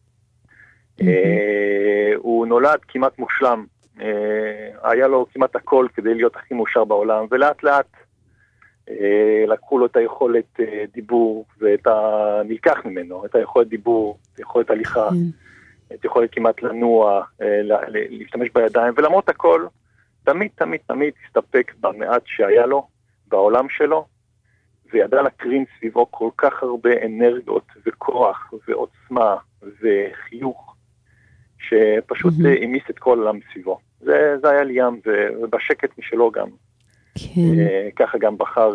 Speaker 12: הוא נולד כמעט מושלם, היה לו כמעט הכל כדי להיות הכי מאושר בעולם, ולאט לאט לקחו לו את היכולת דיבור, נלקח ממנו את היכולת דיבור, את יכולת הליכה, את יכולת כמעט לנוע, להשתמש בידיים, ולמרות הכל, תמיד הסתפק במעט שהיה לו, בעולם שלו, וידע להקרין סביבו כל כך הרבה אנרגיות וכוח ועוצמה וחיוך, שפשוט המיס את כל העולם סביבו. זה היה ליאם, ובשקט משלו גם. ככה גם בחר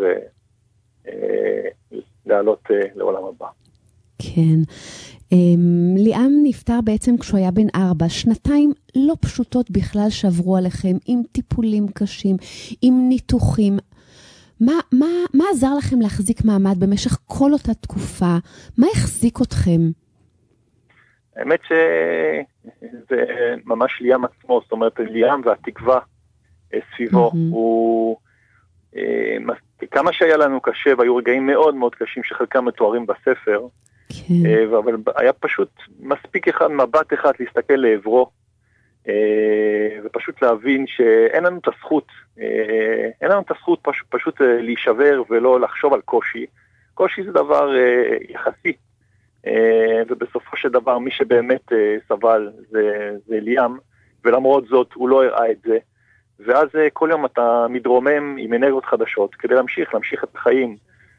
Speaker 12: לעלות לעולם הבא.
Speaker 2: כן. ליאם נפטר בעצם כשהוא היה בן 4, 2 לא פשוטות בכלל שעברו עליכם, עם טיפולים קשים, עם ניתוחים. מה עזר לכם להחזיק מעמד במשך כל אותה תקופה? מה החזיק אתכם?
Speaker 12: האמת שזה ממש ליאם עצמו, זאת אומרת, ליאם והתקווה סביבו, הוא כמה שהיה לנו קשה, והיו רגעים מאוד מאוד קשים שחלקם מתוארים בספר, אבל היה פשוט מספיק מבט אחד להסתכל לעברו, ופשוט להבין שאין לנו את הזכות, פשוט להישבר ולא לחשוב על קושי. קושי זה דבר יחסי, ובסופו של דבר מי שבאמת סבל זה ליאם, ולמרות זאת הוא לא הראה את זה, ואז כל יום אתה מתרומם עם אנרגיות חדשות כדי להמשיך את החיים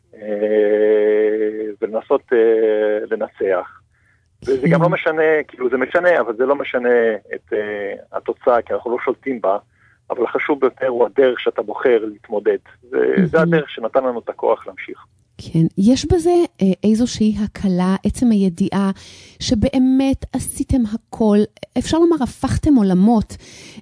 Speaker 12: ולנסות לנצח. וזה גם לא משנה, כאילו זה משנה, אבל זה לא משנה את התוצאה, כי אנחנו לא שולטים בה, אבל החשוב ביותר הוא הדרך שאתה בוחר להתמודד. זה הדרך שנתן לנו את הכוח להמשיך.
Speaker 2: כן, יש בזה איזושהי הקלה, עצם הידיעה שבאמת עשיתם הכל, אפשר לומר הפכתם עולמות,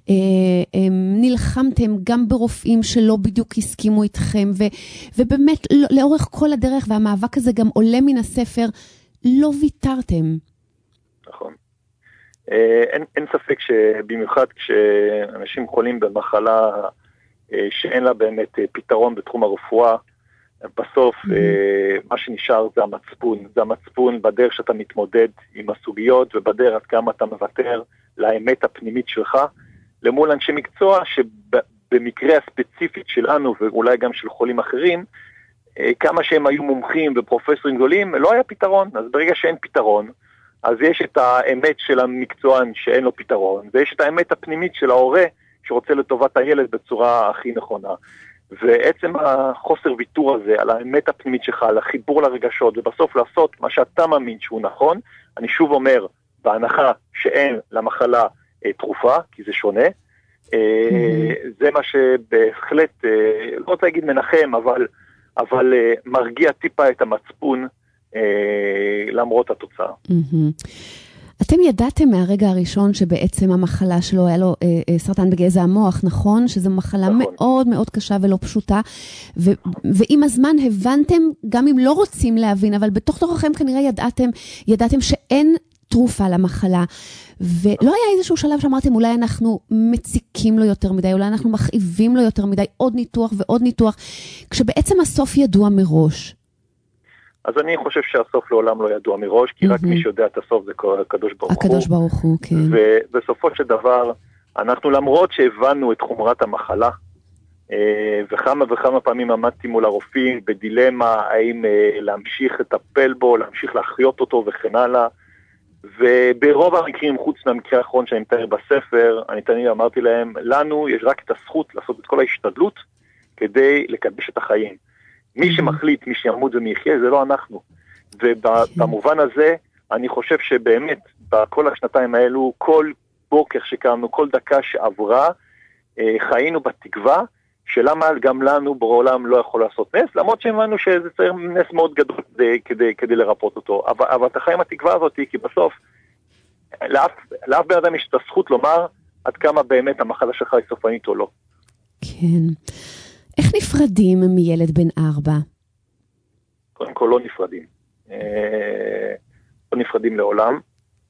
Speaker 2: נלחמתם גם ברופאים שלא בדיוק הסכימו איתכם, ובאמת לאורך כל הדרך, והמאבק הזה גם עולה מן הספר, לא ויתרתם.
Speaker 12: נכון. אין ספק שבמיוחד כשאנשים חולים במחלה שאין לה באמת פתרון בתחום הרפואה, בסוף מה שנשאר זה המצפון. זה המצפון בדרך שאתה מתמודד עם הסוגיות, ובדרך עד כמה אתה מוותר לאמת הפנימית שלך, למול אנשי מקצוע שבמקרה הספציפית שלנו, ואולי גם של חולים אחרים, כמה שהם היו מומחים ופרופסורים גדולים, לא היה פתרון. אז ברגע שאין פתרון, אז יש את האמת של המקצוען שאין לו פתרון, ויש את האמת הפנימית של ההורה שרוצה לטובת הילד בצורה הכי נכונה. ועצם החוסר ויתור הזה על האמת הפנימית שלך, על החיבור לרגשות, ובסוף לעשות מה שאתה מאמין שהוא נכון, אני שוב אומר, בהנחה שאין למחלה תרופה, כי זה שונה, זה מה שבהחלט, לא רוצה להגיד מנחם, אבל מרגיע טיפה את המצפון למרות התוצאה.
Speaker 2: אתם ידעתם מהרגע הראשון שבעצם המחלה שלו היה לו סרטן בגזע המוח, נכון? שזו מחלה מאוד מאוד קשה ולא פשוטה, ועם הזמן הבנתם, גם אם לא רוצים להבין, אבל בתוך תוככם כנראה ידעתם שאין תרופה למחלה, ולא היה איזשהו שלב שאמרתם, אולי אנחנו מציקים לו יותר מדי, אולי אנחנו מכאיבים לו יותר מדי, עוד ניתוח ועוד ניתוח, כשבעצם הסוף ידוע מראש.
Speaker 12: אז אני חושב שהסוף לעולם לא ידוע מראש, כי רק מי שיודע את הסוף זה הקדוש ברוך הוא.
Speaker 2: הקדוש ברוך הוא, כן.
Speaker 12: ובסופו של דבר, אנחנו למרות שהבנו את חומרת המחלה, וכמה וכמה פעמים עמדתי מול הרופאים בדילמה, האם להמשיך לטפל בו, להמשיך להחיות אותו וכן הלאה, וברוב המקרים, חוץ מהמקרה האחרון שאני מתאר בספר, אני תמיד אמרתי להם, לנו יש רק את הזכות לעשות את כל ההשתדלות, כדי לקדש את החיים. מי שמחליט, מי שימות ומי יחיה, זה לא אנחנו. ובמובן הזה, אני חושב שבאמת, בכל השנתיים האלו, כל בוקר שקמנו, כל דקה שעברה, חיינו בתקווה, שלמה גם לנו בעולם לא יכול לעשות נס, למרות שהבנו שזה צריך נס מאוד גדול כדי לרפות אותו. אבל אתה חי עם התקווה הזאת, כי בסוף, לאף בן אדם יש את הזכות לומר, עד כמה באמת המחלה שלך היא סופנית או לא.
Speaker 2: כן. איך נפרדים מילד בן 4?
Speaker 12: קודם כל לא נפרדים. לא נפרדים לעולם.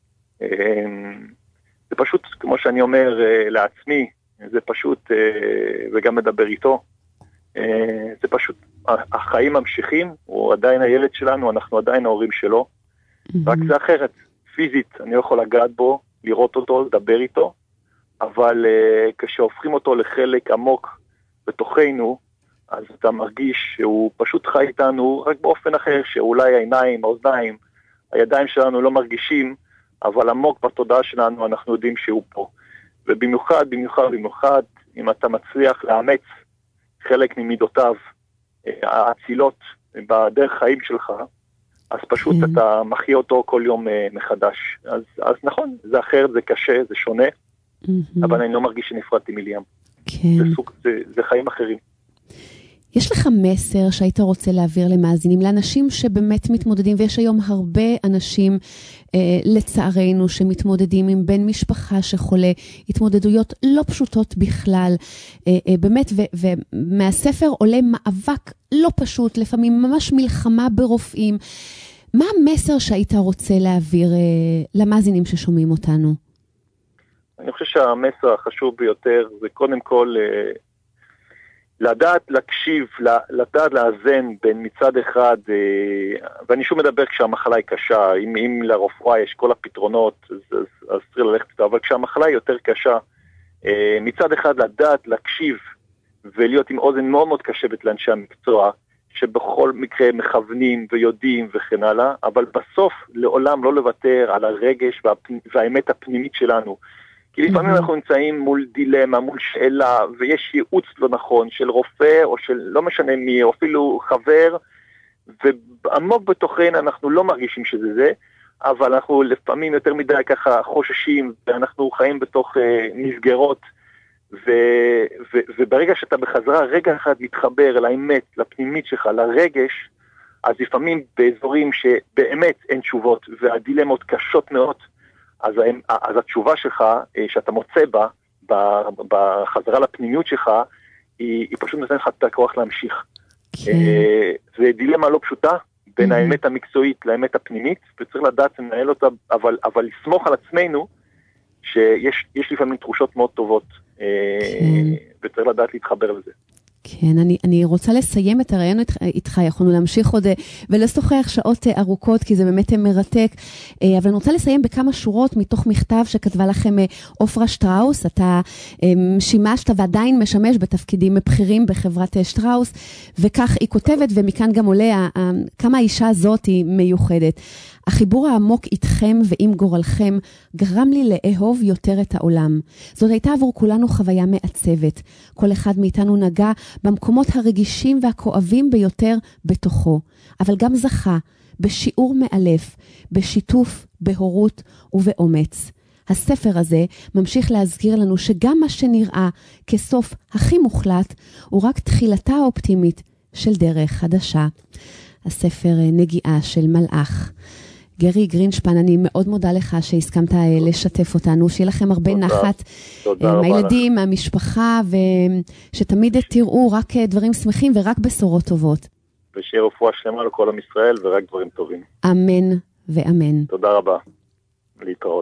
Speaker 12: זה פשוט, כמו שאני אומר לעצמי, זה פשוט, וגם מדבר איתו, זה פשוט, החיים ממשיכים, הוא עדיין הילד שלנו, אנחנו עדיין ההורים שלו, רק זה אחרת, פיזית, אני לא יכול לגעת בו, לראות אותו, לדבר איתו, אבל כשהופכים אותו לחלק עמוק בתוכנו, אז אתה מרגיש שהוא פשוט חי איתנו רק באופן אחר, שאולי העיניים, האוזניים, הידיים שלנו לא מרגישים, אבל עמוק בתודעה שלנו אנחנו יודעים שהוא פה. ובמיוחד, אם אתה מצליח לאמץ חלק ממידותיו, האצילות בדרך חיים שלך, אז פשוט אתה מחיה אותו כל יום מחדש. אז נכון, זה אחר, זה קשה, זה שונה, אבל אני לא מרגיש שנפרדתי מליאם. זה חיים אחרים.
Speaker 2: יש לך מסר שהיית רוצה להעביר למאזינים, לאנשים שבאמת מתמודדים, ויש היום הרבה אנשים, לצערנו, שמתמודדים עם בן משפחה שחולה, התמודדויות לא פשוטות בכלל, באמת, ומהספר עולה מאבק לא פשוט, לפעמים ממש מלחמה ברופאים. מה המסר שהיית רוצה להעביר למאזינים ששומעים אותנו?
Speaker 12: אני חושב שהמסר החשוב ביותר זה קודם כל לדעת להקשיב, לדעת לאזן בין מצד אחד, ואני שוב מדבר כשהמחלה היא קשה, אם לרפואה יש כל הפתרונות, אז צריך ללכת איתה, אבל כשהמחלה היא יותר קשה, מצד אחד לדעת להקשיב ולהיות עם אוזן מאוד מאוד קשבת לאנשי המקצוע, שבכל מקרה מכוונים ויודעים וכן הלאה, אבל בסוף לעולם לא לוותר על הרגש והאמת הפנימית שלנו. כי לפעמים אנחנו נמצאים מול דילמה, מול שאלה, ויש ייעוץ לא נכון של רופא, או של לא משנה מי, או אפילו חבר, ועמוק בתוכן אנחנו לא מרגישים שזה זה, אבל אנחנו לפעמים יותר מדי ככה חוששים, ואנחנו חיים בתוך מסגרות, וברגע שאתה בחזרה רגע אחד מתחבר לאמת, לפנימית שלך, לרגש, אז לפעמים באזורים שבאמת אין תשובות, והדילמות קשות מאוד, אז התשובה שלך, שאתה מוצא בה, בחזרה לפנימיות שלך, היא פשוט נותנת לך את הכוח להמשיך. זה דילמה לא פשוטה, בין האמת המקצועית לאמת הפנימית, וצריך לדעת לנהל אותה, אבל לסמוך על עצמנו, שיש לפעמים תחושות מאוד טובות, וצריך לדעת להתחבר לזה.
Speaker 2: כן, אני רוצה לסיים את הרעיון איתך, יכולנו להמשיך עוד ולשוחח שעות ארוכות, כי זה באמת מרתק, אבל אני רוצה לסיים בכמה שורות מתוך מכתב שכתבה לכם אופרה שטראוס, אתה שימשת ועדיין משמש בתפקידים בכירים בחברת שטראוס, וכך היא כותבת, ומכאן גם עולה כמה האישה הזאת היא מיוחדת. החיבור העמוק איתכם ועם גורלכם גרם לי לאהוב יותר את העולם. זאת הייתה עבור כולנו חוויה מעצבת. כל אחד מאיתנו נגע במקומות הרגישים והכואבים ביותר בתוכו, אבל גם זכה בשיעור מאלף, בשיתוף, בהורות ובאומץ. הספר הזה ממשיך להזכיר לנו שגם מה שנראה כסוף הכי מוחלט הוא רק תחילתה האופטימית של דרך חדשה. הספר נגיעה של מלאך. גרי גרינשפן, אני מאוד מודה לך שהסכמת לשתף אותנו, שיהיה לכם הרבה נחת מהילדים, מהמשפחה, ושתמיד תראו רק דברים שמחים ורק בשורות טובות.
Speaker 12: ושיהיה רפואה שלמה לכל עם ישראל ורק דברים טובים.
Speaker 2: אמן ואמן.
Speaker 12: תודה רבה. להתראות.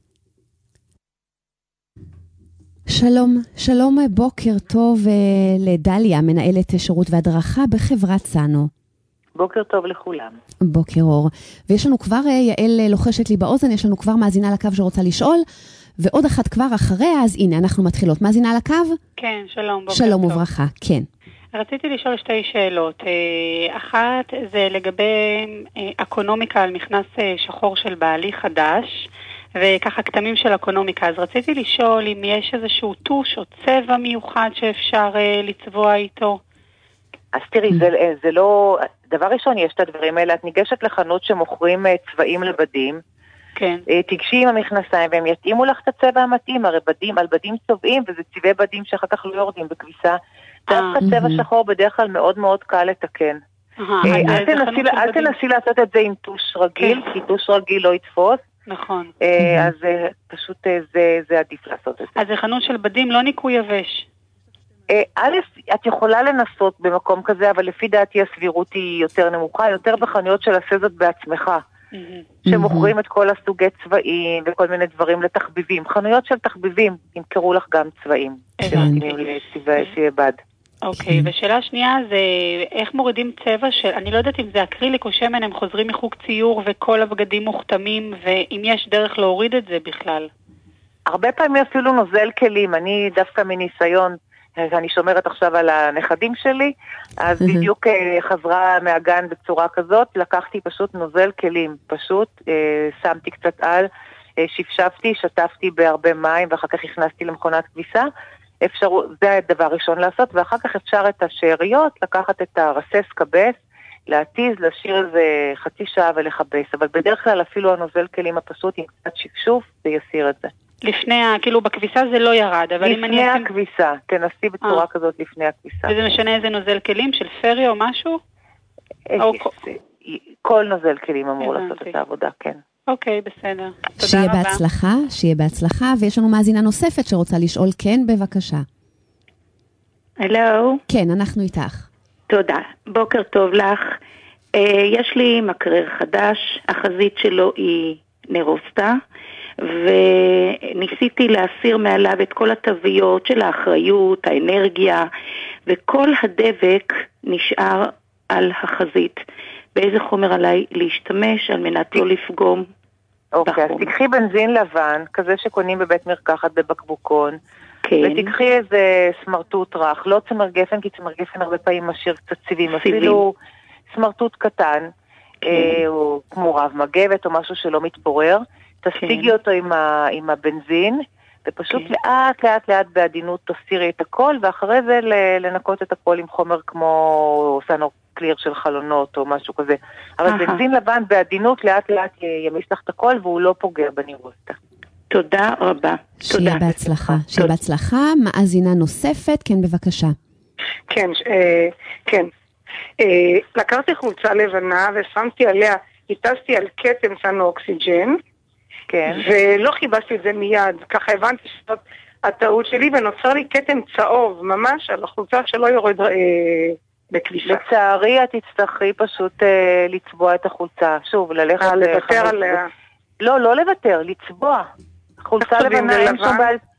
Speaker 2: שלום, בוקר טוב לדליה, מנהלת שירות והדרכה בחברת סאנו.
Speaker 13: בוקר טוב לכולם.
Speaker 2: בוקר אור. ויש לנו כבר, יעל לוחשת לי באוזן, יש לנו כבר מאזינה לקו שרוצה לשאול, ועוד אחת כבר אחריה, אז הנה, אנחנו מתחילות. מאזינה לקו?
Speaker 14: כן, שלום, בוקר
Speaker 2: שלום
Speaker 14: טוב.
Speaker 2: שלום וברכה, כן.
Speaker 14: רציתי לשאול שתי שאלות. אחת זה לגבי אקונומיקה על מכנס שחור של בעלי חדש, וככה כתמים של אקונומיקה. אז רציתי לשאול אם יש איזשהו טוש או צבע מיוחד שאפשר לצבוע איתו.
Speaker 13: אז תראי, זה לא... דבר ראשון, יש את הדברים האלה. את ניגשת לחנות שמוכרים צבעים לבדים.
Speaker 14: כן.
Speaker 13: תיגשי עם המכנסיים והם יתאימו לך את הצבע המתאים. הרי על בדים צובעים, וזה צבעי בדים שאחר כך לא יורדים בכביסה. דווקא צבע שחור בדרך כלל מאוד מאוד קל לתקן. אל תנסי לעשות את זה עם טוש רגיל, כי טוש רגיל לא יתפוס.
Speaker 14: נכון.
Speaker 13: אז פשוט זה עדיף לעשות את זה.
Speaker 14: אז זה חנות של בדים, לא ניקוי יבש.
Speaker 13: א', את יכולה לנסות במקום כזה, אבל לפי דעתי הסבירות היא יותר נמוכה, יותר בחנויות של עשה זאת בעצמך, שמוכרים את כל הסוגי צבעים וכל מיני דברים לתחביבים. חנויות של תחביבים, ימכרו לך גם צבעים. שמתאימים לצבעי בד.
Speaker 14: אוקיי, ושאלה שנייה זה איך מורידים צבע של, אני לא יודעת אם זה אקריליק או שמן, הם חוזרים מחוג ציור וכל הבגדים מוכתמים, ואם יש דרך להוריד את זה בכלל.
Speaker 13: הרבה פעמים אפילו נוזל כלים, אני דווקא מניסיון, אני שומרת עכשיו על הנכדים שלי, אז בדיוק חזרה מהגן בצורה כזאת, לקחתי פשוט נוזל כלים, פשוט שמתי קצת על, שפשפתי, שטפתי בהרבה מים, ואחר כך הכנסתי למכונת כביסה, זה הדבר ראשון לעשות, ואחר כך אפשר את השאריות, לקחת את הרסס קבס, להתיז, להשאיר איזה חצי שעה ולחבס, אבל בדרך כלל אפילו הנוזל כלים הפשוט עם קצת שפשוף, זה יסיר את זה.
Speaker 14: לפני, כאילו בכביסה זה לא ירד, אבל אם אני...
Speaker 13: לפני הכביסה, תנסי בצורה כזאת לפני הכביסה.
Speaker 14: וזה משנה איזה נוזל כלים, של פרי או משהו?
Speaker 13: כל נוזל כלים אמור לעשות את העבודה, כן.
Speaker 14: אוקיי, בסדר.
Speaker 2: שיהיה בהצלחה, שיהיה בהצלחה, ויש לנו מאזינה נוספת שרוצה לשאול, כן, בבקשה.
Speaker 15: הלו.
Speaker 2: כן, אנחנו איתך.
Speaker 15: תודה, בוקר טוב לך. יש לי מקרר חדש, החזית שלו היא נרוסטה, וניסיתי להסיר מעליו את כל התוויות של האחריות, האנרגיה, וכל הדבק נשאר על החזית. באיזה חומר עליי להשתמש על מנת לא לפגום
Speaker 13: אוקיי, אז תקחי בנזין לבן, כזה שקונים בבית מרקחת בבקבוקון, ותקחי איזה סמרטוט רך, לא צמר גפן, כי צמר גפן הרבה פעמים משאיר קצת סיבים, אפילו סמרטוט קטן, או כמו רב מגבת או משהו שלא מתפורר, תספיגי אותו עם הבנזין, ופשוט לאט לאט לאט בעדינות תסירי את הכל, ואחרי זה לנקות את הכל עם חומר כמו סנו קליר של חלונות או משהו כזה. אבל בנזין לבן בעדינות לאט לאט ימיס לך את הכל, והוא לא פוגע בנירוסטה.
Speaker 15: תודה רבה.
Speaker 2: שיהיה בהצלחה. שיהיה בהצלחה. מאזינה נוספת, כן בבקשה.
Speaker 16: כן, כן. לקחתי חולצה לבנה ושמתי עליה, היטסתי על כתם סנו אוקסיג'ן,
Speaker 13: כן.
Speaker 16: ולא חיבשתי את זה מיד, ככה הבנתי שזאת הטעות שלי, ונוצר לי כתם צהוב, ממש על החולצה שלא יורד בכביסה.
Speaker 13: לצערי את תצטרכי פשוט לצבוע את החולצה, שוב, ללכת...
Speaker 16: לוותר עליה.
Speaker 13: לא לוותר, לצבוע. חולצה לבנה,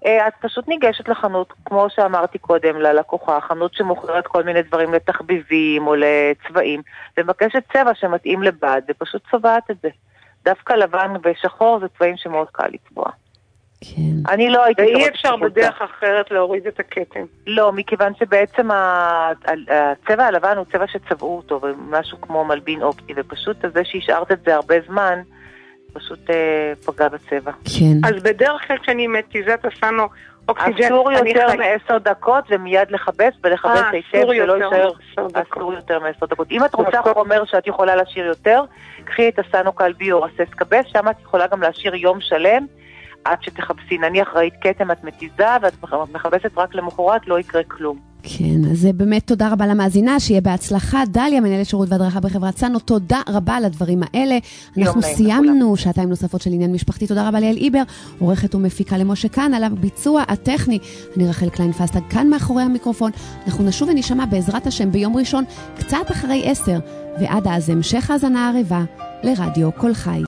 Speaker 13: את פשוט ניגשת לחנות, כמו שאמרתי קודם, ללקוחה, חנות שמוכרת כל מיני דברים לתחביבים או לצבעים, ומבקשת צבע שמתאים לבד, ופשוט צובעת את זה. דווקא לבן ושחור זה צבעים שמאוד קל לצבוע.
Speaker 2: כן.
Speaker 13: אני לא הייתי...
Speaker 16: ואי אפשר בדרך אחרת להוריד את הכתם.
Speaker 13: לא, מכיוון שבעצם הצבע הלבן הוא צבע שצבעו אותו, ומשהו כמו מלבין אופטי, ופשוט זה שהשארת את זה הרבה זמן, פשוט פגע בצבע.
Speaker 2: כן.
Speaker 16: אז בדרך כלל כשאני מתיזה את הסאנו אוקסיג'ן,
Speaker 13: אסור יותר מ10 דקות ומיד לחבש, ולחבש היטב שלא יישאר אסור יותר מ10 דקות. אם את רוצה חומר שאת יכולה להשאיר יותר, קחי את הסאנו קלבי או הסס קבש, שם את יכולה גם להשאיר יום שלם, עד שתחפשי, נניח ראית כתם, את מתיזה ואת מחפשת רק למחרת, לא יקרה כלום.
Speaker 2: כן, אז באמת תודה רבה למאזינה, שיהיה בהצלחה. דליה, מנהלת שירות והדרכה בחברת סאנו, תודה רבה על הדברים האלה. אנחנו סיימנו שעתיים נוספות של עניין משפחתי. תודה רבה ליאל איבר, עורכת ומפיקה למשה כאן, על הביצוע הטכני. אני רחל קליין-פסטג, כאן מאחורי המיקרופון. אנחנו נשוב ונשמע בעזרת השם ביום ראשון, קצת אחרי 10, ועד אז המשך האזנה ערבה לרדיו כל חי.